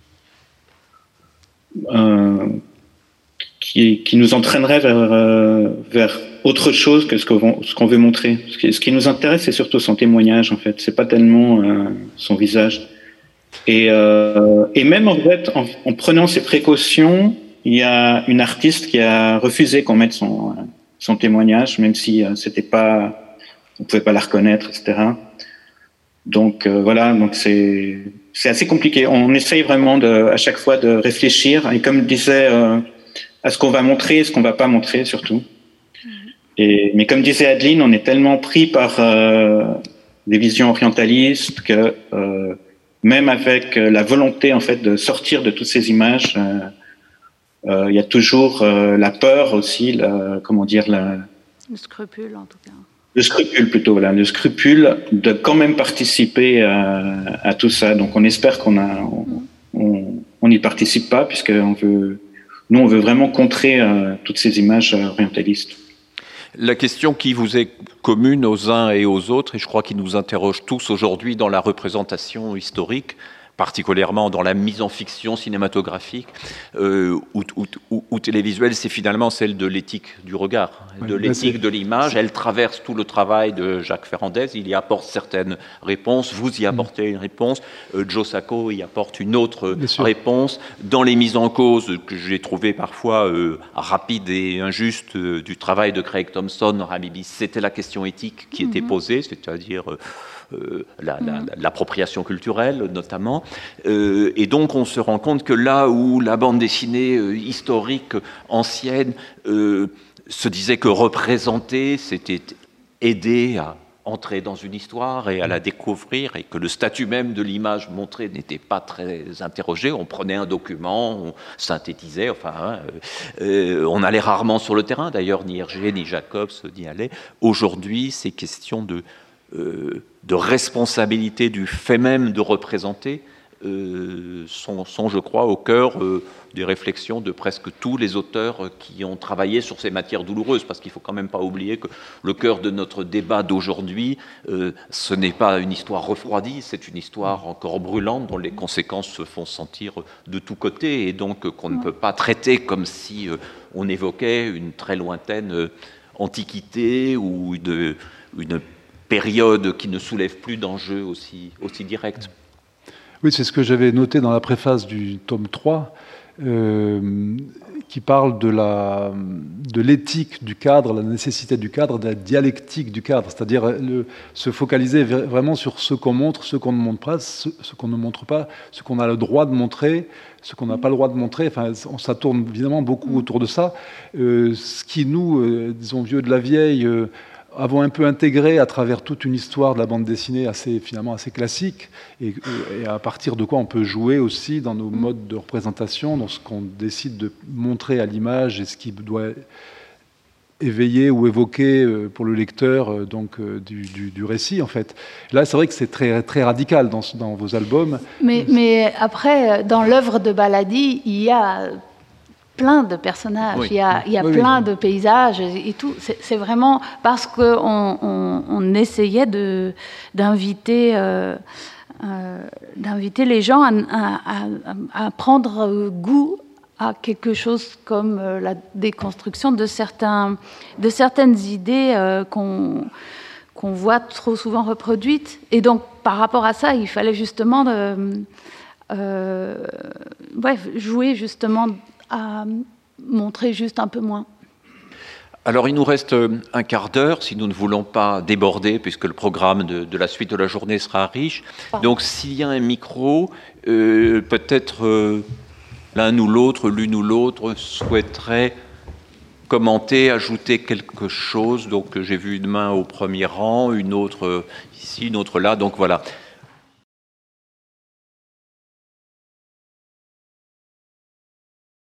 nous entraînerait vers autre chose que ce qu'on veut montrer. Ce qui nous intéresse, c'est surtout son témoignage, en fait. C'est pas tellement son visage. Et même en fait, en prenant ces précautions, il y a une artiste qui a refusé qu'on mette son témoignage, même si on pouvait pas la reconnaître, etc. Donc voilà, donc c'est assez compliqué. On essaye vraiment à chaque fois de réfléchir, et comme je disais, à ce qu'on va montrer et ce qu'on va pas montrer surtout. Mais comme disait Adeline, on est tellement pris par des visions orientalistes que même avec la volonté en fait de sortir de toutes ces images. Il y a toujours la peur aussi, le scrupule en tout cas. Le scrupule plutôt, voilà, le scrupule de quand même participer à tout ça. Donc on espère qu'on n'y participe pas, puisque on veut vraiment contrer toutes ces images orientalistes. La question qui vous est commune aux uns et aux autres, et je crois qu'il nous interroge tous aujourd'hui dans la représentation historique, particulièrement dans la mise en fiction cinématographique ou télévisuelle, c'est finalement celle de l'éthique du regard, de l'éthique de l'image. Elle traverse tout le travail de Jacques Ferrandez, il y apporte certaines réponses, vous y apportez une réponse, Joe Sacco y apporte une autre réponse. Dans les mises en cause que j'ai trouvées parfois rapides et injustes du travail de Craig Thompson, Habibi, c'était la question éthique qui était posée, c'est-à-dire... l'appropriation culturelle notamment, et donc on se rend compte que là où la bande dessinée historique ancienne se disait que représenter c'était aider à entrer dans une histoire et à la découvrir, et que le statut même de l'image montrée n'était pas très interrogé. On prenait un document, on synthétisait, enfin, on allait rarement sur le terrain, d'ailleurs, ni Hergé, ni Jacobs n'y allaient. Aujourd'hui, ces questions de responsabilité du fait même de représenter sont, je crois, au cœur des réflexions de presque tous les auteurs qui ont travaillé sur ces matières douloureuses, parce qu'il ne faut quand même pas oublier que le cœur de notre débat d'aujourd'hui, ce n'est pas une histoire refroidie, c'est une histoire encore brûlante dont les conséquences se font sentir de tous côtés, et donc qu'on ne peut pas traiter comme si on évoquait une très lointaine antiquité ou une période qui ne soulève plus d'enjeux aussi directs. Oui, c'est ce que j'avais noté dans la préface du tome 3, qui parle de l'éthique du cadre, la nécessité du cadre, de la dialectique du cadre, c'est-à-dire se focaliser vraiment sur ce qu'on montre, ce qu'on ne montre pas, ce qu'on ne montre pas, ce qu'on a le droit de montrer, ce qu'on n'a pas le droit de montrer. Enfin, ça tourne évidemment beaucoup autour de ça. Ce qui nous, disons, vieux de la vieille, avons un peu intégré à travers toute une histoire de la bande dessinée finalement assez classique, et à partir de quoi on peut jouer aussi dans nos modes de représentation, dans ce qu'on décide de montrer à l'image et ce qui doit éveiller ou évoquer pour le lecteur du récit, en fait. Là, c'est vrai que c'est très, très radical dans vos albums. Mais après, dans l'œuvre de Baladi, il y a plein de personnages, oui. il y a plein de paysages et tout. C'est vraiment parce qu'on essayait d'inviter les gens à prendre goût à quelque chose comme la déconstruction de certaines idées qu'on voit trop souvent reproduites. Et donc, par rapport à ça, il fallait justement jouer justement à montrer juste un peu moins. Alors, il nous reste un quart d'heure, si nous ne voulons pas déborder, puisque le programme de la suite de la journée sera riche. Donc, s'il y a un micro, peut-être l'un ou l'autre, l'une ou l'autre souhaiterait commenter, ajouter quelque chose. Donc, j'ai vu une main au premier rang, une autre ici, une autre là. Donc, voilà.